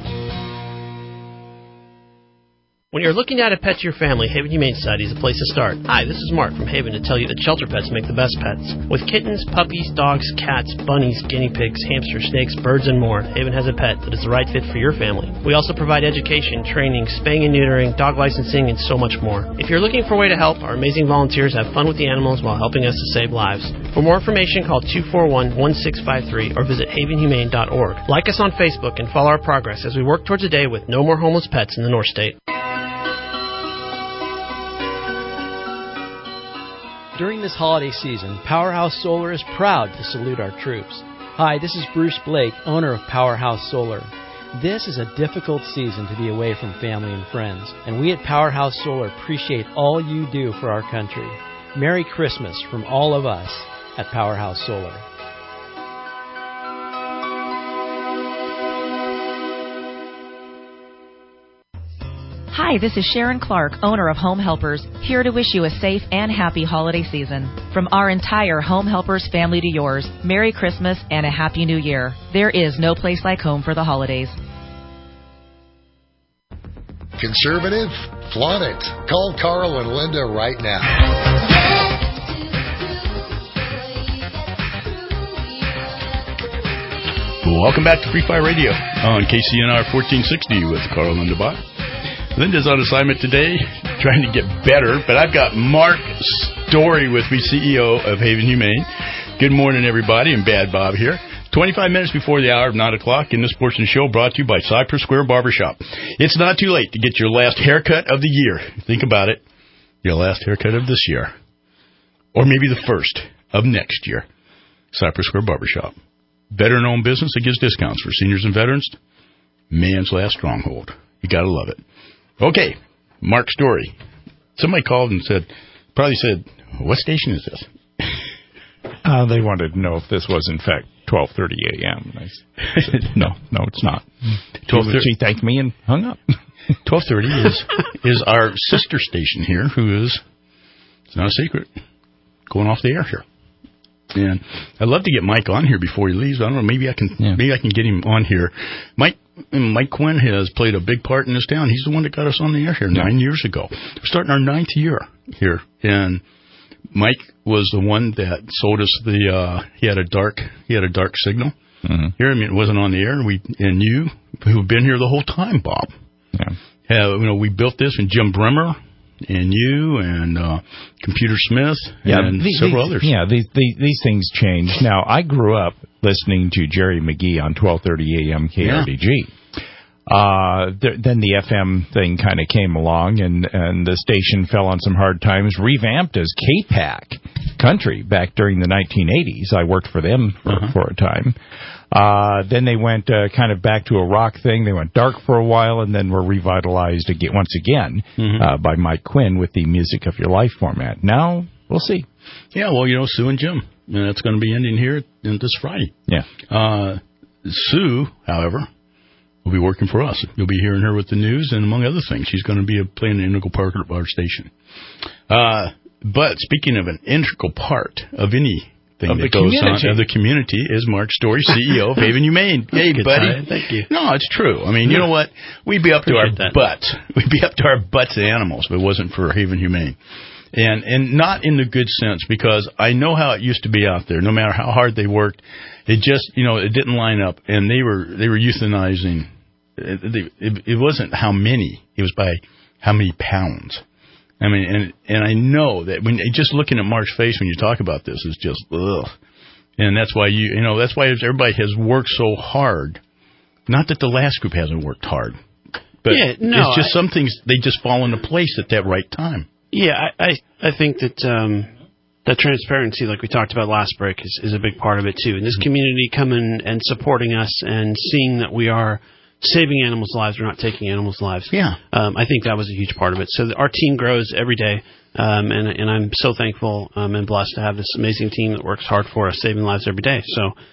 When you're looking to add a pet to your family, Haven Humane Society is a place to start. Hi, this is Mark from Haven to tell you that shelter pets make the best pets. With kittens, puppies, dogs, cats, bunnies, guinea pigs, hamsters, snakes, birds, and more, Haven has a pet that is the right fit for your family. We also provide education, training, spaying and neutering, dog licensing, and so much more. If you're looking for a way to help, our amazing volunteers have fun with the animals while helping us to save lives. For more information, call 241-1653 or visit havenhumane.org. Like us on Facebook and follow our progress as we work towards a day with no more homeless pets in the North State. During this holiday season, Powerhouse Solar is proud to salute our troops. Hi, this is Bruce Blake, owner of Powerhouse Solar. This is a difficult season to be away from family and friends, and we at Powerhouse Solar appreciate all you do for our country. Merry Christmas from all of us at Powerhouse Solar. Hi, this is Sharon Clark, owner of Home Helpers, here to wish you a safe and happy holiday season. From our entire Home Helpers family to yours, Merry Christmas and a Happy New Year. There is no place like home for the holidays. Conservative? Flaunt it. Call Carl and Linda right now. Welcome back to Free Fire Radio on KCNR 1460 with Carl and Linda Bott. Linda's on assignment today, trying to get better, but I've got Mark Story with me, CEO of Haven Humane. Good morning, everybody, and Bad Bob here. 25 minutes before the hour of 9 o'clock in this portion of the show, brought to you by Cypress Square Barbershop. It's not too late to get your last haircut of the year. Think about it. Your last haircut of this year. Or maybe the first of next year. Cypress Square Barbershop. Veteran-owned business that gives discounts for seniors and veterans. Man's last stronghold. You gotta love it. Okay, Mark Story. Somebody called and probably said, what station is this? They wanted to know if this was, in fact, 12:30 a.m. No, it's not. She thanked me and hung up. 12:30 is our sister station here, who is, it's not a secret, going off the air here. And I'd love to get Mike on here before he leaves. I don't know, maybe I can get him on here. Mike Quinn has played a big part in this town. He's the one that got us on the air here 9 years ago. We're starting our 9th year here, and Mike was the one that sold us he had a dark signal here. I mean, it wasn't on the air, and you who've been here the whole time, Bob. Yeah. We built this, and Jim Bremer and you and Computer Smith and several others. Yeah, these things change. Now, I grew up listening to Jerry McGee on 12:30 a.m. KRDG. Then the FM thing kind of came along, and the station fell on some hard times, revamped as KPAC Country back during the 1980s. I worked for them for a time. Then they went kind of back to a rock thing. They went dark for a while, and then were revitalized once again by Mike Quinn with the Music of Your Life format. Now, we'll see. Yeah, well, Sue and Jim. And that's going to be ending here this Friday. Yeah. Sue, however, will be working for us. You'll be hearing her with the news, and among other things, she's going to be playing an integral part of our station. But speaking of an integral part of anything that goes on of the community is Mark Story, CEO of Haven Humane. Hey, buddy. Thank you. No, it's true. I mean, you know what? We'd be up to our butts. We'd be up to our butts of animals if it wasn't for Haven Humane. And not in the good sense, because I know how it used to be out there. No matter how hard they worked, it just, it didn't line up. And they were euthanizing. It wasn't how many. It was by how many pounds. I mean, and I know that when just looking at Mark's face when you talk about this is just ugh. And that's why that's why everybody has worked so hard. Not that the last group hasn't worked hard, but it's just some things they just fall into place at that right time. Yeah, I think that that transparency, like we talked about last break, is a big part of it too. And this community coming and supporting us and seeing that we are saving animals' lives, we're not taking animals' lives. Yeah, I think that was a huge part of it. So our team grows every day, and I'm so thankful and blessed to have this amazing team that works hard for us, saving lives every day. So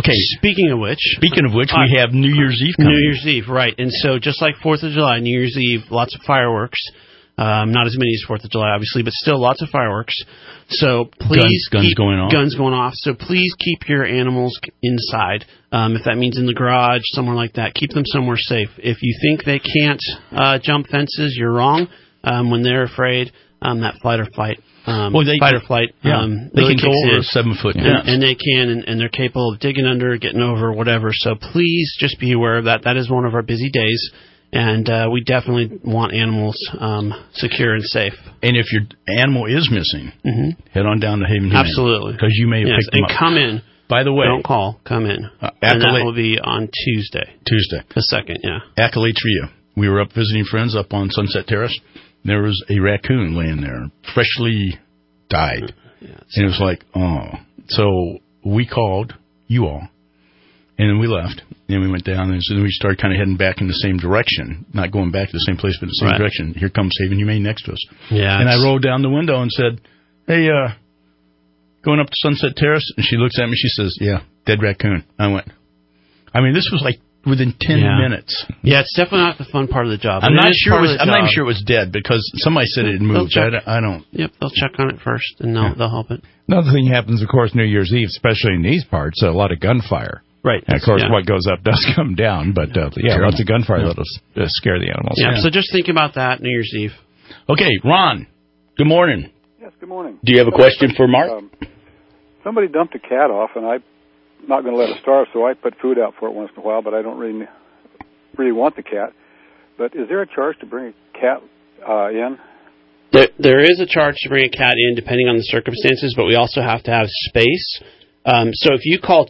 Okay. Speaking of which, we have New Year's Eve coming. New Year's Eve, right. And so just like 4th of July, New Year's Eve, lots of fireworks. Not as many as 4th of July, obviously, but still lots of fireworks. So please guns going off. Guns going off. So please keep your animals inside. If that means in the garage, somewhere like that, keep them somewhere safe. If you think they can't jump fences, you're wrong. When they're afraid, that fight or flight. Fight or flight. Yeah, they really can go over a 7-foot fence. And they can, and they're capable of digging under, getting over, whatever. So please just be aware of that. That is one of our busy days, and we definitely want animals secure and safe. And if your animal is missing, head on down to Haven Humane. Absolutely. Because you may have picked them up. And come in. By the way. Don't call. Come in. And that will be on Tuesday. The 2nd, yeah. Accolades for you. We were up visiting friends up on Sunset Terrace. There was a raccoon laying there, freshly died. And it was like, oh. So we called you all, and then we left, and we went down, and so then we started kind of heading back in the same direction, not going back to the same place, but the same direction. Here comes Haven Humane next to us. Yeah. And I rolled down the window and said, hey, going up to Sunset Terrace? And she looks at me, she says, yeah, dead raccoon. I went, this was like within 10 minutes. Yeah, it's definitely not the fun part of the job. I'm not even sure it was dead because somebody said it had moved. I don't. Yep, they'll check on it first and they'll help it. Another thing happens, of course, New Year's Eve, especially in these parts, a lot of gunfire. Right. And of course, what goes up does come down, but lots of gunfire that'll scare the animals. Yeah, so just think about that New Year's Eve. Okay, Ron, good morning. Yes, good morning. Do you have a question for Mark? Somebody dumped a cat off, and I'm not going to let it starve, so I put food out for it once in a while, but I don't really want the cat. But is there a charge to bring a cat in? There is a charge to bring a cat in, depending on the circumstances, but we also have to have space. So if you call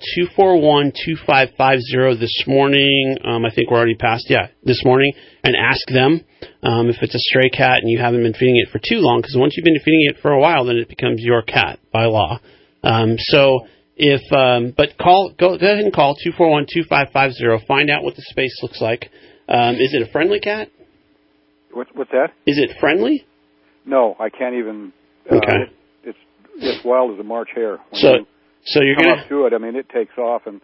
241-2550 this morning, I think we're already past, this morning, and ask them if it's a stray cat and you haven't been feeding it for too long, because once you've been feeding it for a while, then it becomes your cat by law. Go ahead and call 241-2550. Find out what the space looks like. Is it a friendly cat? What's that? Is it friendly? No, I can't even. Okay. It's wild as a March hare. So you're come gonna up to it. It takes off, and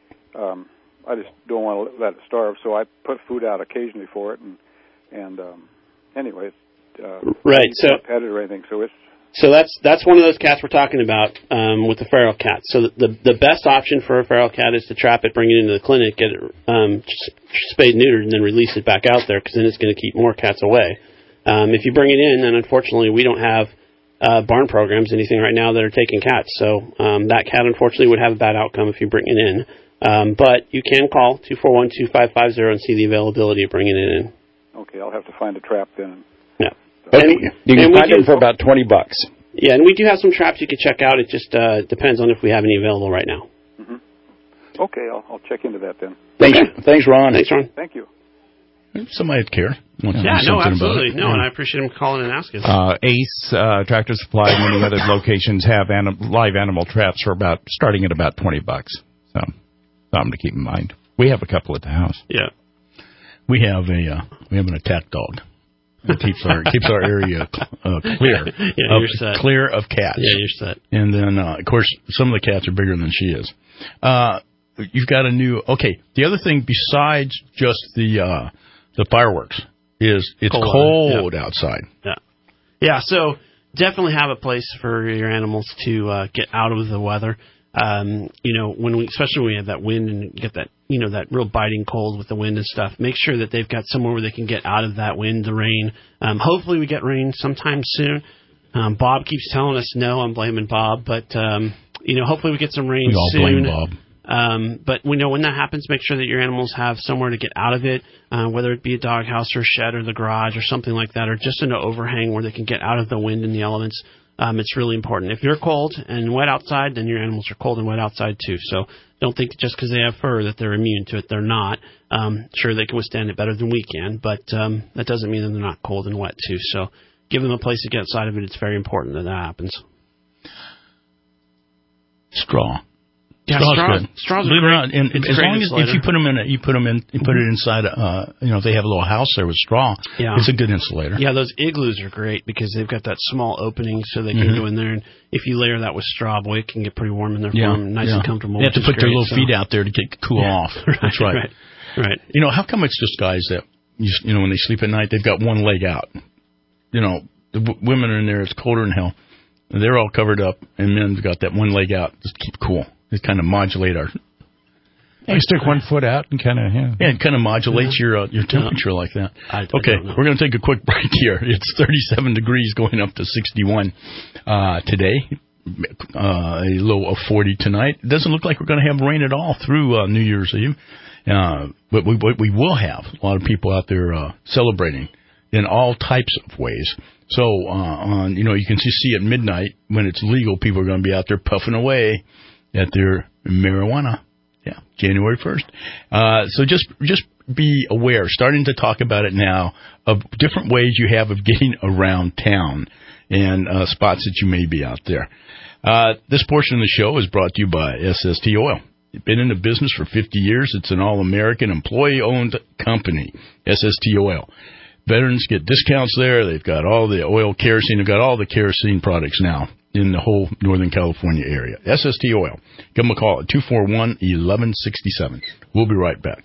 I just don't want to let it starve. So I put food out occasionally for it, and anyway, right. So not pet it or anything. So that's one of those cats we're talking about with the feral cat. So the best option for a feral cat is to trap it, bring it into the clinic, get it spayed and neutered, and then release it back out there, because then it's going to keep more cats away. If you bring it in, then unfortunately we don't have barn programs, anything right now that are taking cats. So that cat unfortunately would have a bad outcome if you bring it in. But you can call 241-2550 and see the availability of bringing it in. Okay, I'll have to find a trap then. Yeah. Okay. You can find them for about $20. Yeah, and we do have some traps you can check out. It just depends on if we have any available right now. Mm-hmm. Okay, I'll check into that then. Thanks, Ron. Thanks, Ron. Thank you. Somebody would care. Absolutely. No, and I appreciate him calling and asking. Ace Tractor Supply and many other locations have live animal traps for starting at about $20. So something to keep in mind. We have a couple at the house. Yeah. We have an attack dog. It keeps our area clear. Yeah, you're set. Clear of cats. Yeah, you're set. And then, of course, some of the cats are bigger than she is. You've got a new. Okay. The other thing besides just the fireworks is it's cold outside. Yeah. Yeah. So definitely have a place for your animals to get out of the weather. Especially when we have that wind and get that, that real biting cold with the wind and stuff, make sure that they've got somewhere where they can get out of that wind, the rain. Hopefully we get rain sometime soon. Bob keeps telling us no. I'm blaming Bob, but, hopefully we get some rain soon. We all blame Bob. But we know when that happens, make sure that your animals have somewhere to get out of it, whether it be a doghouse or a shed or the garage or something like that, or just in an overhang where they can get out of the wind and the elements. It's really important. If you're cold and wet outside, then your animals are cold and wet outside too. So don't think just because they have fur that they're immune to it. They're not. Sure, they can withstand it better than we can, but that doesn't mean that they're not cold and wet too. So give them a place to get outside of it. It's very important that happens. Straw. Yeah, straw's believe it or not, and as long as if you put them in, you put it inside. If they have a little house there with straw, it's a good insulator. Yeah, those igloos are great because they've got that small opening so they can go in there, and if you layer that with straw, boy, it can get pretty warm in there for them, nice and comfortable. They have to put their little feet out there to get cool off. That's right. Right. How come it's just guys that when they sleep at night they've got one leg out? The women are in there. It's colder than hell. They're all covered up, and men's got that one leg out just to keep cool. It kind of modulate our. You stick one foot out and kind of it kind of modulates your temperature like that. Okay, we're going to take a quick break here. It's 37 degrees going up to 61 today. A low of 40 tonight. It doesn't look like we're going to have rain at all through New Year's Eve, but we will have a lot of people out there celebrating in all types of ways. So you can see at midnight when it's legal, people are going to be out there puffing away at their marijuana. Yeah, January 1st. So just be aware, starting to talk about it now, of different ways you have of getting around town and spots that you may be out there. This portion of the show is brought to you by SST Oil. It's been in the business for 50 years. It's an all-American, employee-owned company, SST Oil. Veterans get discounts there. They've got all the oil, kerosene. They've got all the kerosene products now in the whole Northern California area. SST Oil. Give them a call at 241-1167. We'll be right back.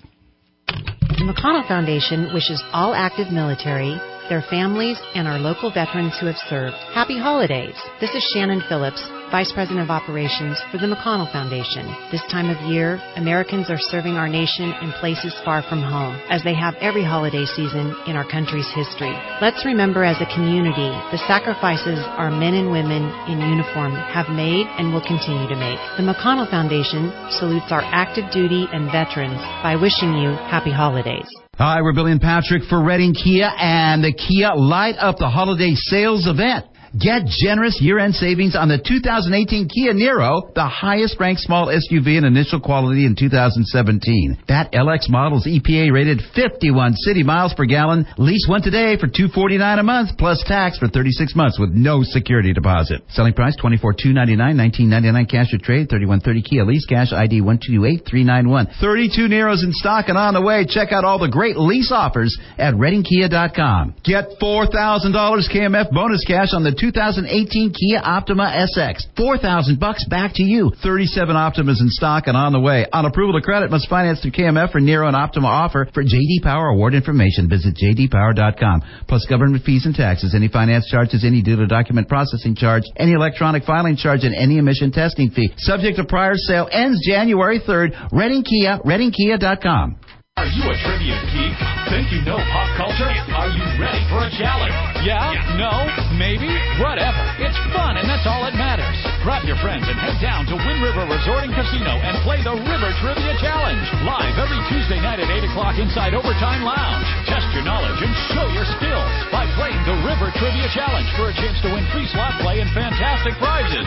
The McConnell Foundation wishes all active military, their families, and our local veterans who have served happy holidays. This is Shannon Phillips, Vice President of Operations for the McConnell Foundation. This time of year, Americans are serving our nation in places far from home, as they have every holiday season in our country's history. Let's remember as a community the sacrifices our men and women in uniform have made and will continue to make. The McConnell Foundation salutes our active duty and veterans by wishing you happy holidays. Hi, we're Billy and Patrick for Redding Kia and the Kia Light Up the Holiday Sales Event. Get generous year-end savings on the 2018 Kia Niro, the highest-ranked small SUV in initial quality in 2017. That LX model is EPA-rated 51 city miles per gallon. Lease one today for $249 a month, plus tax for 36 months with no security deposit. Selling price $24,299, $1999 cash or trade, $3130 Kia lease, cash ID 128391. 32 Niros in stock and on the way. Check out all the great lease offers at ReddingKia.com. Get $4,000 KMF bonus cash on the 2018 Kia Optima SX. $4,000 back to you. 37 Optimas in stock and on the way. On approval of credit, must finance through KMF or Niro and Optima offer. For J.D. Power award information, visit JDPower.com. Plus government fees and taxes. Any finance charges, any dealer document processing charge, any electronic filing charge, and any emission testing fee. Subject to prior sale. Ends January 3rd. Redding Kia, ReddingKia.com. Are you a trivia geek? Think you know pop culture? Are you ready for a challenge? Yeah? No? Maybe? Whatever. It's fun, and that's all that matters. Grab your friends and head down to Wind River Resort and Casino and play the River Trivia Challenge. Live every Tuesday night at 8 o'clock inside Overtime Lounge. Test your knowledge and show your skills by playing the River Trivia Challenge for a chance to win free slot play and fantastic prizes.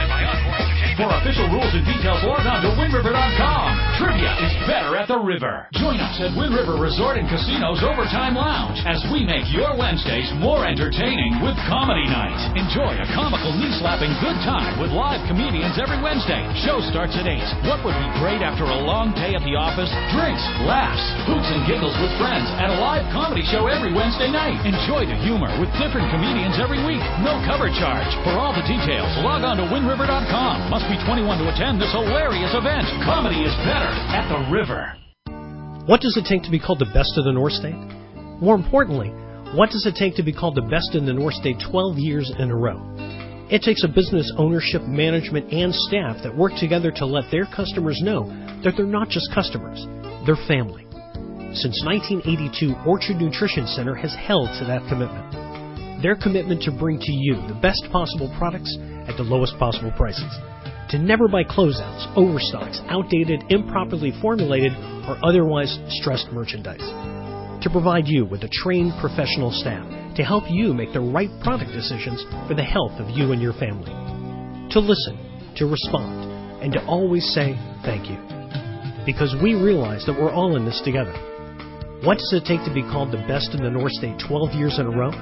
For official rules and details, log on to WindRiver.com. Trivia is better at the river. Join us at Wind River Resort and Casino's Overtime Lounge as we make your Wednesdays more entertaining with Comedy Night. Enjoy a comical, knee-slapping good time with live comedians every Wednesday. Show starts at 8. What would be great after a long day at the office? Drinks, laughs, hoots and giggles with friends at a live comedy show every Wednesday night. Enjoy the humor with different comedians every week. No cover charge. For all the details, log on to WindRiver.com. Must be 21 to attend this hilarious event. Comedy is better at the river. What does it take to be called the best of the North State? More importantly, what does it take to be called the best in the North State 12 years in a row? It takes a business ownership, management, and staff that work together to let their customers know that they're not just customers, they're family. Since 1982, Orchard Nutrition Center has held to that commitment. Their commitment to bring to you the best possible products at the lowest possible prices. To never buy closeouts, overstocks, outdated, improperly formulated, or otherwise stressed merchandise. To provide you with a trained professional staff to help you make the right product decisions for the health of you and your family. To listen, to respond, and to always say thank you. Because we realize that we're all in this together. What does it take to be called the best in the North State 12 years in a row?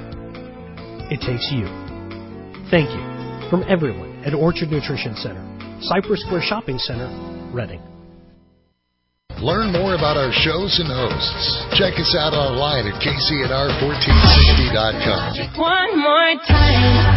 It takes you. Thank you from everyone at Orchard Nutrition Center, Cypress Square Shopping Center, Reading. Learn more about our shows and hosts. Check us out online at KCNR1460.com. One more time.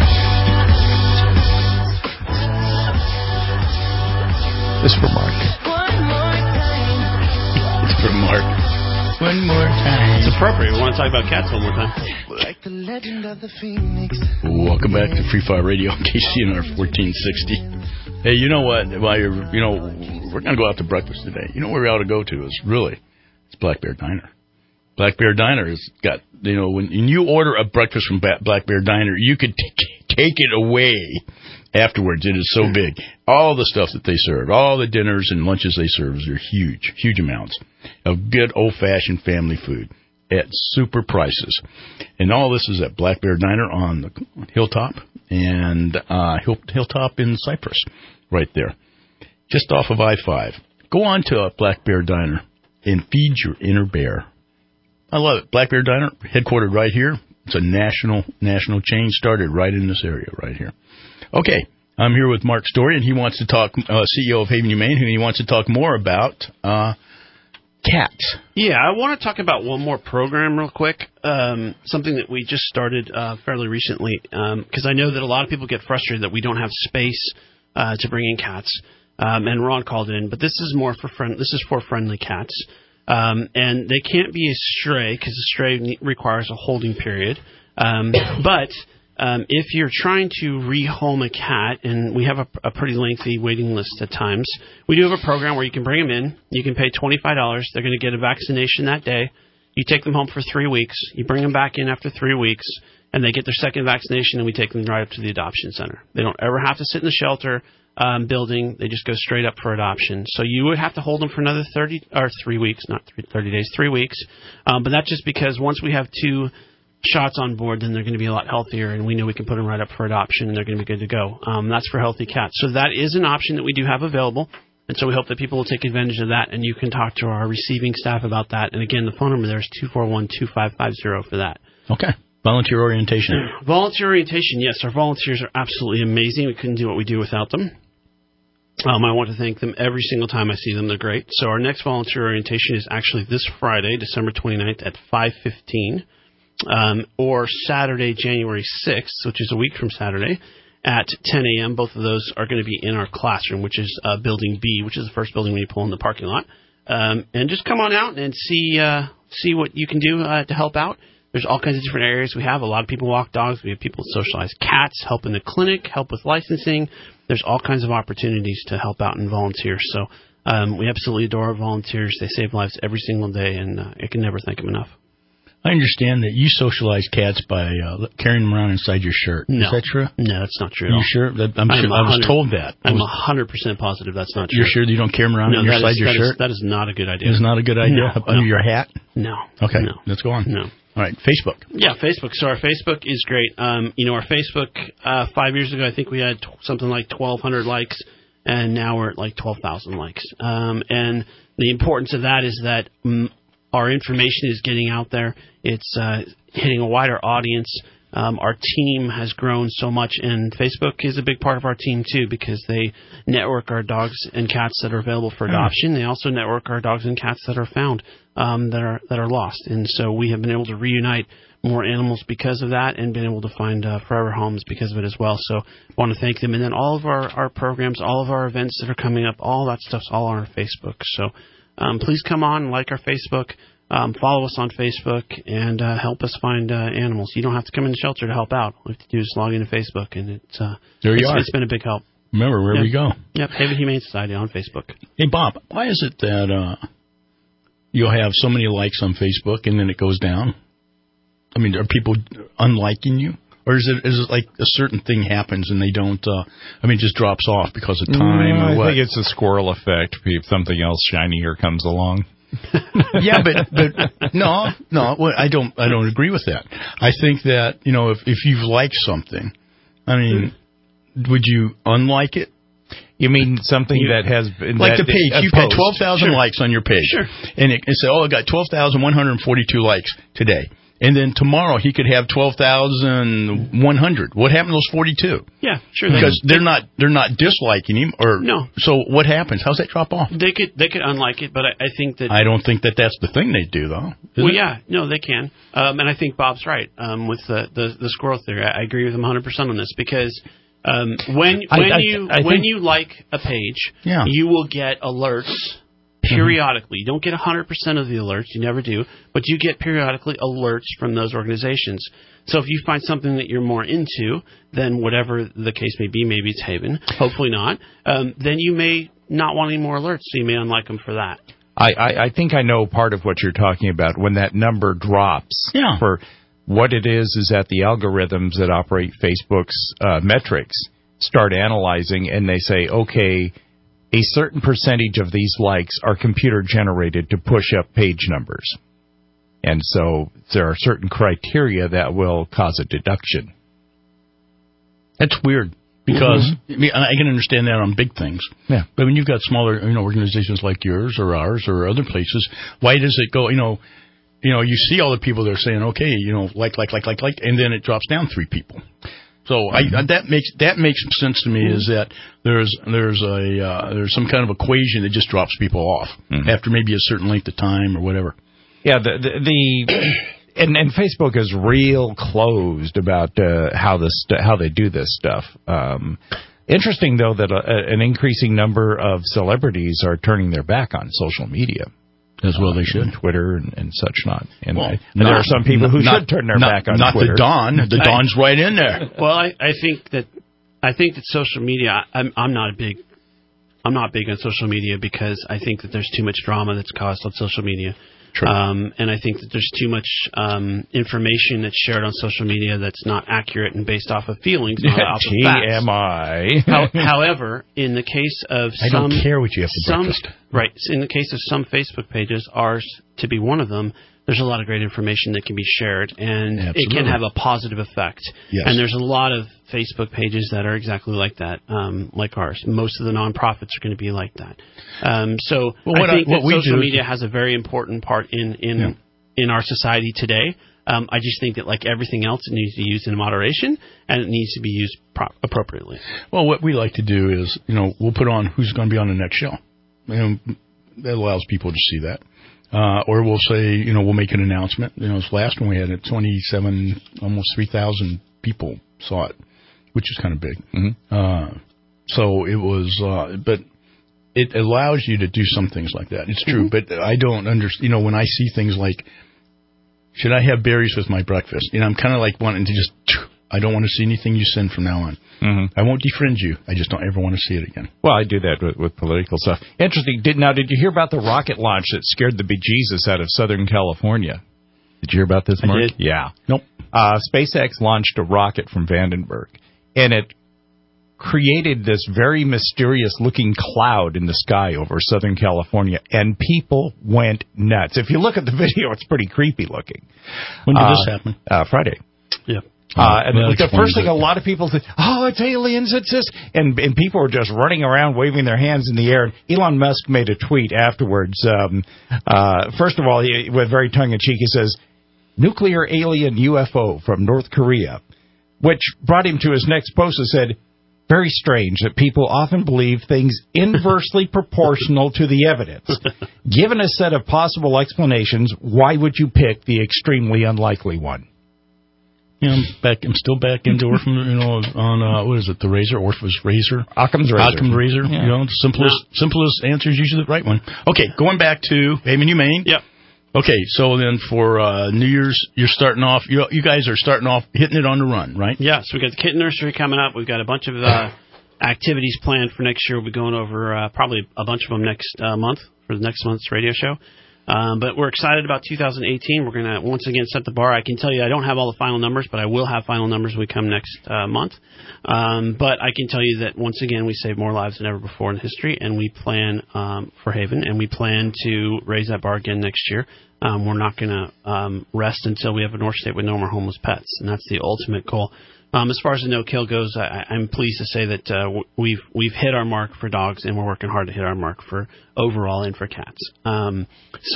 This is for Mark. One more time. It's for Mark. One more time. It's appropriate. We want to talk about cats one more time. Like the legend of the Phoenix. Welcome back to Free Fire Radio on KCNR 1460. Hey, you know what? While we're going to go out to breakfast today. You know where we ought to go to it's Black Bear Diner. Black Bear Diner has got, when you order a breakfast from Black Bear Diner, you could take it away afterwards. It is so big. All the stuff that they serve, all the dinners and lunches they serve, are huge, huge amounts of good old-fashioned family food at super prices. And all this is at Black Bear Diner on the Hilltop and Hilltop in Cypress, right there, just off of I-5. Go on to a Black Bear Diner and feed your inner bear. I love it. Black Bear Diner, headquartered right here. It's a national chain, started right in this area right here. Okay, I'm here with Mark Story, and he wants to talk, CEO of Haven Humane, who he wants to talk more about cats. Yeah, I want to talk about one more program real quick, something that we just started fairly recently, because I know that a lot of people get frustrated that we don't have space to bring in cats, and Ron called in, but this is for friendly cats. And they can't be a stray because a stray requires a holding period. But if you're trying to rehome a cat, and we have a pretty lengthy waiting list at times, we do have a program where you can bring them in. You can pay $25. They're going to get a vaccination that day. You take them home for 3 weeks. You bring them back in after 3 weeks, and they get their second vaccination, and we take them right up to the adoption center. They don't ever have to sit in the shelter building. They just go straight up for adoption. So you would have to hold them for another 3 weeks, not 30 days, 3 weeks. But that's just because once we have 2 shots on board, then they're going to be a lot healthier, and we know we can put them right up for adoption, and they're going to be good to go. That's for healthy cats. So that is an option that we do have available, and so we hope that people will take advantage of that, and you can talk to our receiving staff about that. And again, the phone number there is 241-2550 for that. Okay. Volunteer orientation. Volunteer orientation, yes. Our volunteers are absolutely amazing. We couldn't do what we do without them. I want to thank them every single time I see them. They're great. So our next volunteer orientation is actually this Friday, December 29th at 5:15, or Saturday, January 6th, which is a week from Saturday, at 10 a.m. Both of those are going to be in our classroom, which is Building B, which is the first building when you pull in the parking lot. And just come on out and see what you can do to help out. There's all kinds of different areas we have. A lot of people walk dogs. We have people socialize cats, help in the clinic, help with licensing. There's all kinds of opportunities to help out and volunteer. So we absolutely adore our volunteers. They save lives every single day, and I can never thank them enough. I understand that you socialize cats by carrying them around inside your shirt. No. Is that true? No, that's not true at all. You sure? I was told that. I'm 100% positive that's not true. You're sure you don't carry them around inside your shirt? That is not a good idea. It's not a good idea? No, Under your hat? No. Okay, no. Let's go on. No. All right, Facebook. Yeah, Facebook. So our Facebook is great. Our Facebook, 5 years ago, I think we had something like 1,200 likes, and now we're at like 12,000 likes. And the importance of that is that our information is getting out there. It's hitting a wider audience. Our team has grown so much, and Facebook is a big part of our team, too, because they network our dogs and cats that are available for adoption. They also network our dogs and cats that are found, that are lost. And so we have been able to reunite more animals because of that and been able to find forever homes because of it as well. So I want to thank them. And then all of our programs, all of our events that are coming up, all that stuff's all on our Facebook. So please come on and like our Facebook. Follow us on Facebook and help us find animals. You don't have to come in the shelter to help out. All you have to do is log into Facebook, and it's been a big help. Remember where we go. Yep, Haven Humane Society on Facebook. Hey, Bob, why is it that you'll have so many likes on Facebook and then it goes down? I mean, are people unliking you? Or is it like a certain thing happens and they don't, it just drops off because of time or what? I think it's a squirrel effect. Something else shinier comes along. Yeah, but no, I don't agree with that. I think that, if you've liked something, would you unlike it? You mean something that has been... Like the page. You've got 12,000 likes on your page. Sure. And it said, I got 12,142 likes today. And then tomorrow he could have 12,100. What happened to those 42? Yeah, sure. Because they're not disliking him, or no. So what happens? How's that drop off? They could unlike it, but I think that I don't think that's the thing they do though. Well, yeah, no, they can, and I think Bob's right with the squirrel theory. I agree with him 100% on this because when you like a page, you will get alerts. Periodically. You don't get 100% of the alerts. You never do. But you get periodically alerts from those organizations. So if you find something that you're more into than whatever the case may be, maybe it's Haven, hopefully not, then you may not want any more alerts, so you may unlike them for that. I think I know part of what you're talking about. When that number drops, for what it is that the algorithms that operate Facebook's metrics start analyzing, and they say, okay, a certain percentage of these likes are computer-generated to push up page numbers. And so there are certain criteria that will cause a deduction. That's weird, because I mean, I can understand that on big things. Yeah. But when you've got smaller organizations like yours or ours or other places, why does it go, you see all the people that are saying, okay, like, and then it drops down 3 people. So that makes sense to me, is that there's some kind of equation that just drops people off after maybe a certain length of time or whatever. Yeah, and Facebook is real closed about how they do this stuff. Interesting though that an increasing number of celebrities are turning their back on social media. As well they should. Twitter and such not. And there are some people who should turn their back on Twitter. Not the Don. The Don's right in there. Well, I think that social media, I'm not big on social media because I think that there's too much drama that's caused on social media. True. And I think that there's too much information that's shared on social media that's not accurate and based off of feelings, not off of facts. TMI. However, in the case of I don't care what you have for breakfast. Right. In the case of some Facebook pages, ours to be one of them, there's a lot of great information that can be shared, and it can have a positive effect. Yes. And there's a lot of Facebook pages that are exactly like that, like ours. Most of the nonprofits are going to be like that. I think that social media has a very important part in our society today. I just think that, like everything else, it needs to be used in moderation, and it needs to be used appropriately. Well, what we like to do is, we'll put on who's going to be on the next show. That allows people to see that. Or we'll say, we'll make an announcement. This last one we had 27, almost 3,000 people saw it, which is kind of big. So it was, but it allows you to do some things like that. It's true, but I don't understand. When I see things like, should I have berries with my breakfast? I'm kind of like wanting to just, I don't want to see anything you send from now on. I won't defriend you. I just don't ever want to see it again. Well, I do that with political stuff. Interesting. Did you hear about the rocket launch that scared the bejesus out of Southern California? Did you hear about this, Mark? I did. Yeah. Nope. SpaceX launched a rocket from Vandenberg, and it created this very mysterious-looking cloud in the sky over Southern California, and people went nuts. If you look at the video, it's pretty creepy looking. When did this happen? Friday. Yeah. The first thing a lot of people said, it's aliens, it's this. And people were just running around waving their hands in the air. And Elon Musk made a tweet afterwards. First of all, with very tongue-in-cheek, he says, nuclear alien UFO from North Korea, which brought him to his next post and said, very strange that people often believe things inversely proportional to the evidence. Given a set of possible explanations, why would you pick the extremely unlikely one? I'm still back into Orphan, on, what is it, the Razor? Orphan's Razor? Occam's Razor. Occam's Razor. Yeah. Simplest answer is usually the right one. Okay, going back to Haven, Maine. Yep. Okay, so then for New Year's, you're starting off, you guys are starting off hitting it on the run, right? Yeah, so we've got the Kitten Nursery coming up. We've got a bunch of activities planned for next year. We'll be going over probably a bunch of them next month for the next month's radio show. But we're excited about 2018. We're going to once again set the bar. I can tell you I don't have all the final numbers, but I will have final numbers when we come next month. But I can tell you that once again we saved more lives than ever before in history, and we plan for Haven, and we plan to raise that bar again next year. We're not going to rest until we have a North State with no more homeless pets, and that's the ultimate goal. As far as the no-kill goes, I'm pleased to say that we've hit our mark for dogs, and we're working hard to hit our mark for overall and for cats. So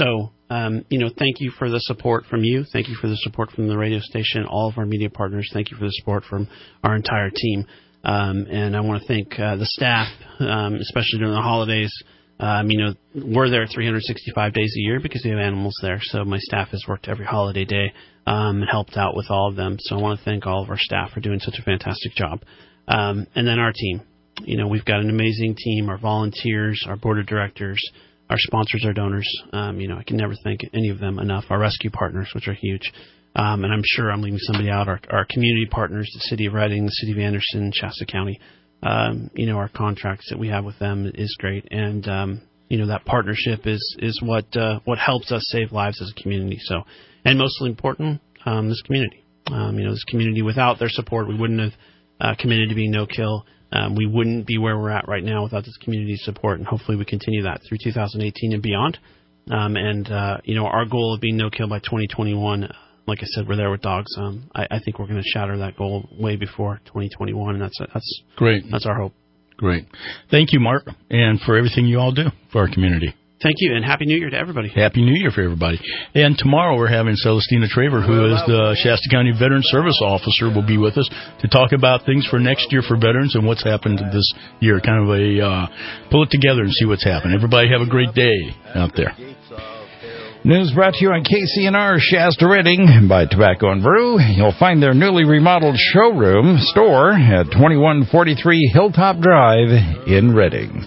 Thank you for the support from you. Thank you for the support from the radio station, all of our media partners. Thank you for the support from our entire team. And I want to thank the staff, especially during the holidays. We're there 365 days a year because we have animals there. So my staff has worked every holiday day and helped out with all of them. So I want to thank all of our staff for doing such a fantastic job. And then our team. We've got an amazing team, our volunteers, our board of directors, our sponsors, our donors. I can never thank any of them enough. Our rescue partners, which are huge. And I'm sure I'm leaving somebody out. Our community partners, the City of Reading, the City of Anderson, Shasta County. Our contracts that we have with them is great. And, that partnership is what helps us save lives as a community. So, and mostly important, this community. This community, without their support, we wouldn't have committed to being no-kill. We wouldn't be where we're at right now without this community support, and hopefully we continue that through 2018 and beyond. Our goal of being no-kill by 2021, like I said, we're there with dogs. I think we're going to shatter that goal way before 2021, and that's great. That's our hope. Great. Thank you, Mark, and for everything you all do for our community. Thank you, and Happy New Year to everybody. Happy New Year for everybody. And tomorrow we're having Celestina Traver, who is the Shasta County Veteran Service Officer, will be with us to talk about things for next year for veterans and what's happened this year. Kind of pull it together and see what's happened. Everybody have a great day out there. News brought to you on KCNR Shasta Reading by Tobacco and Brew. You'll find their newly remodeled showroom store at 2143 Hilltop Drive in Reading.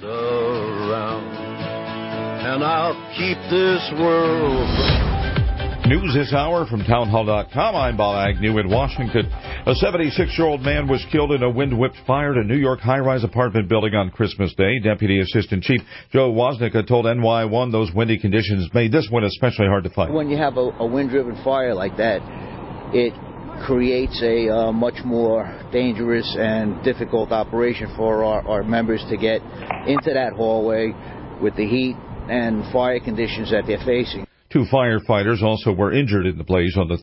And I'll keep this world. News this hour from townhall.com. I'm Bob Agnew in Washington. A 76-year-old man was killed in a wind-whipped fire at a New York high-rise apartment building on Christmas Day. Deputy Assistant Chief Joe Woznicka told NY1 those windy conditions made this one especially hard to fight. When you have a wind-driven fire like that, it creates a much more dangerous and difficult operation for our members to get into that hallway with the heat and fire conditions that they're facing. 2 firefighters also were injured in the blaze on the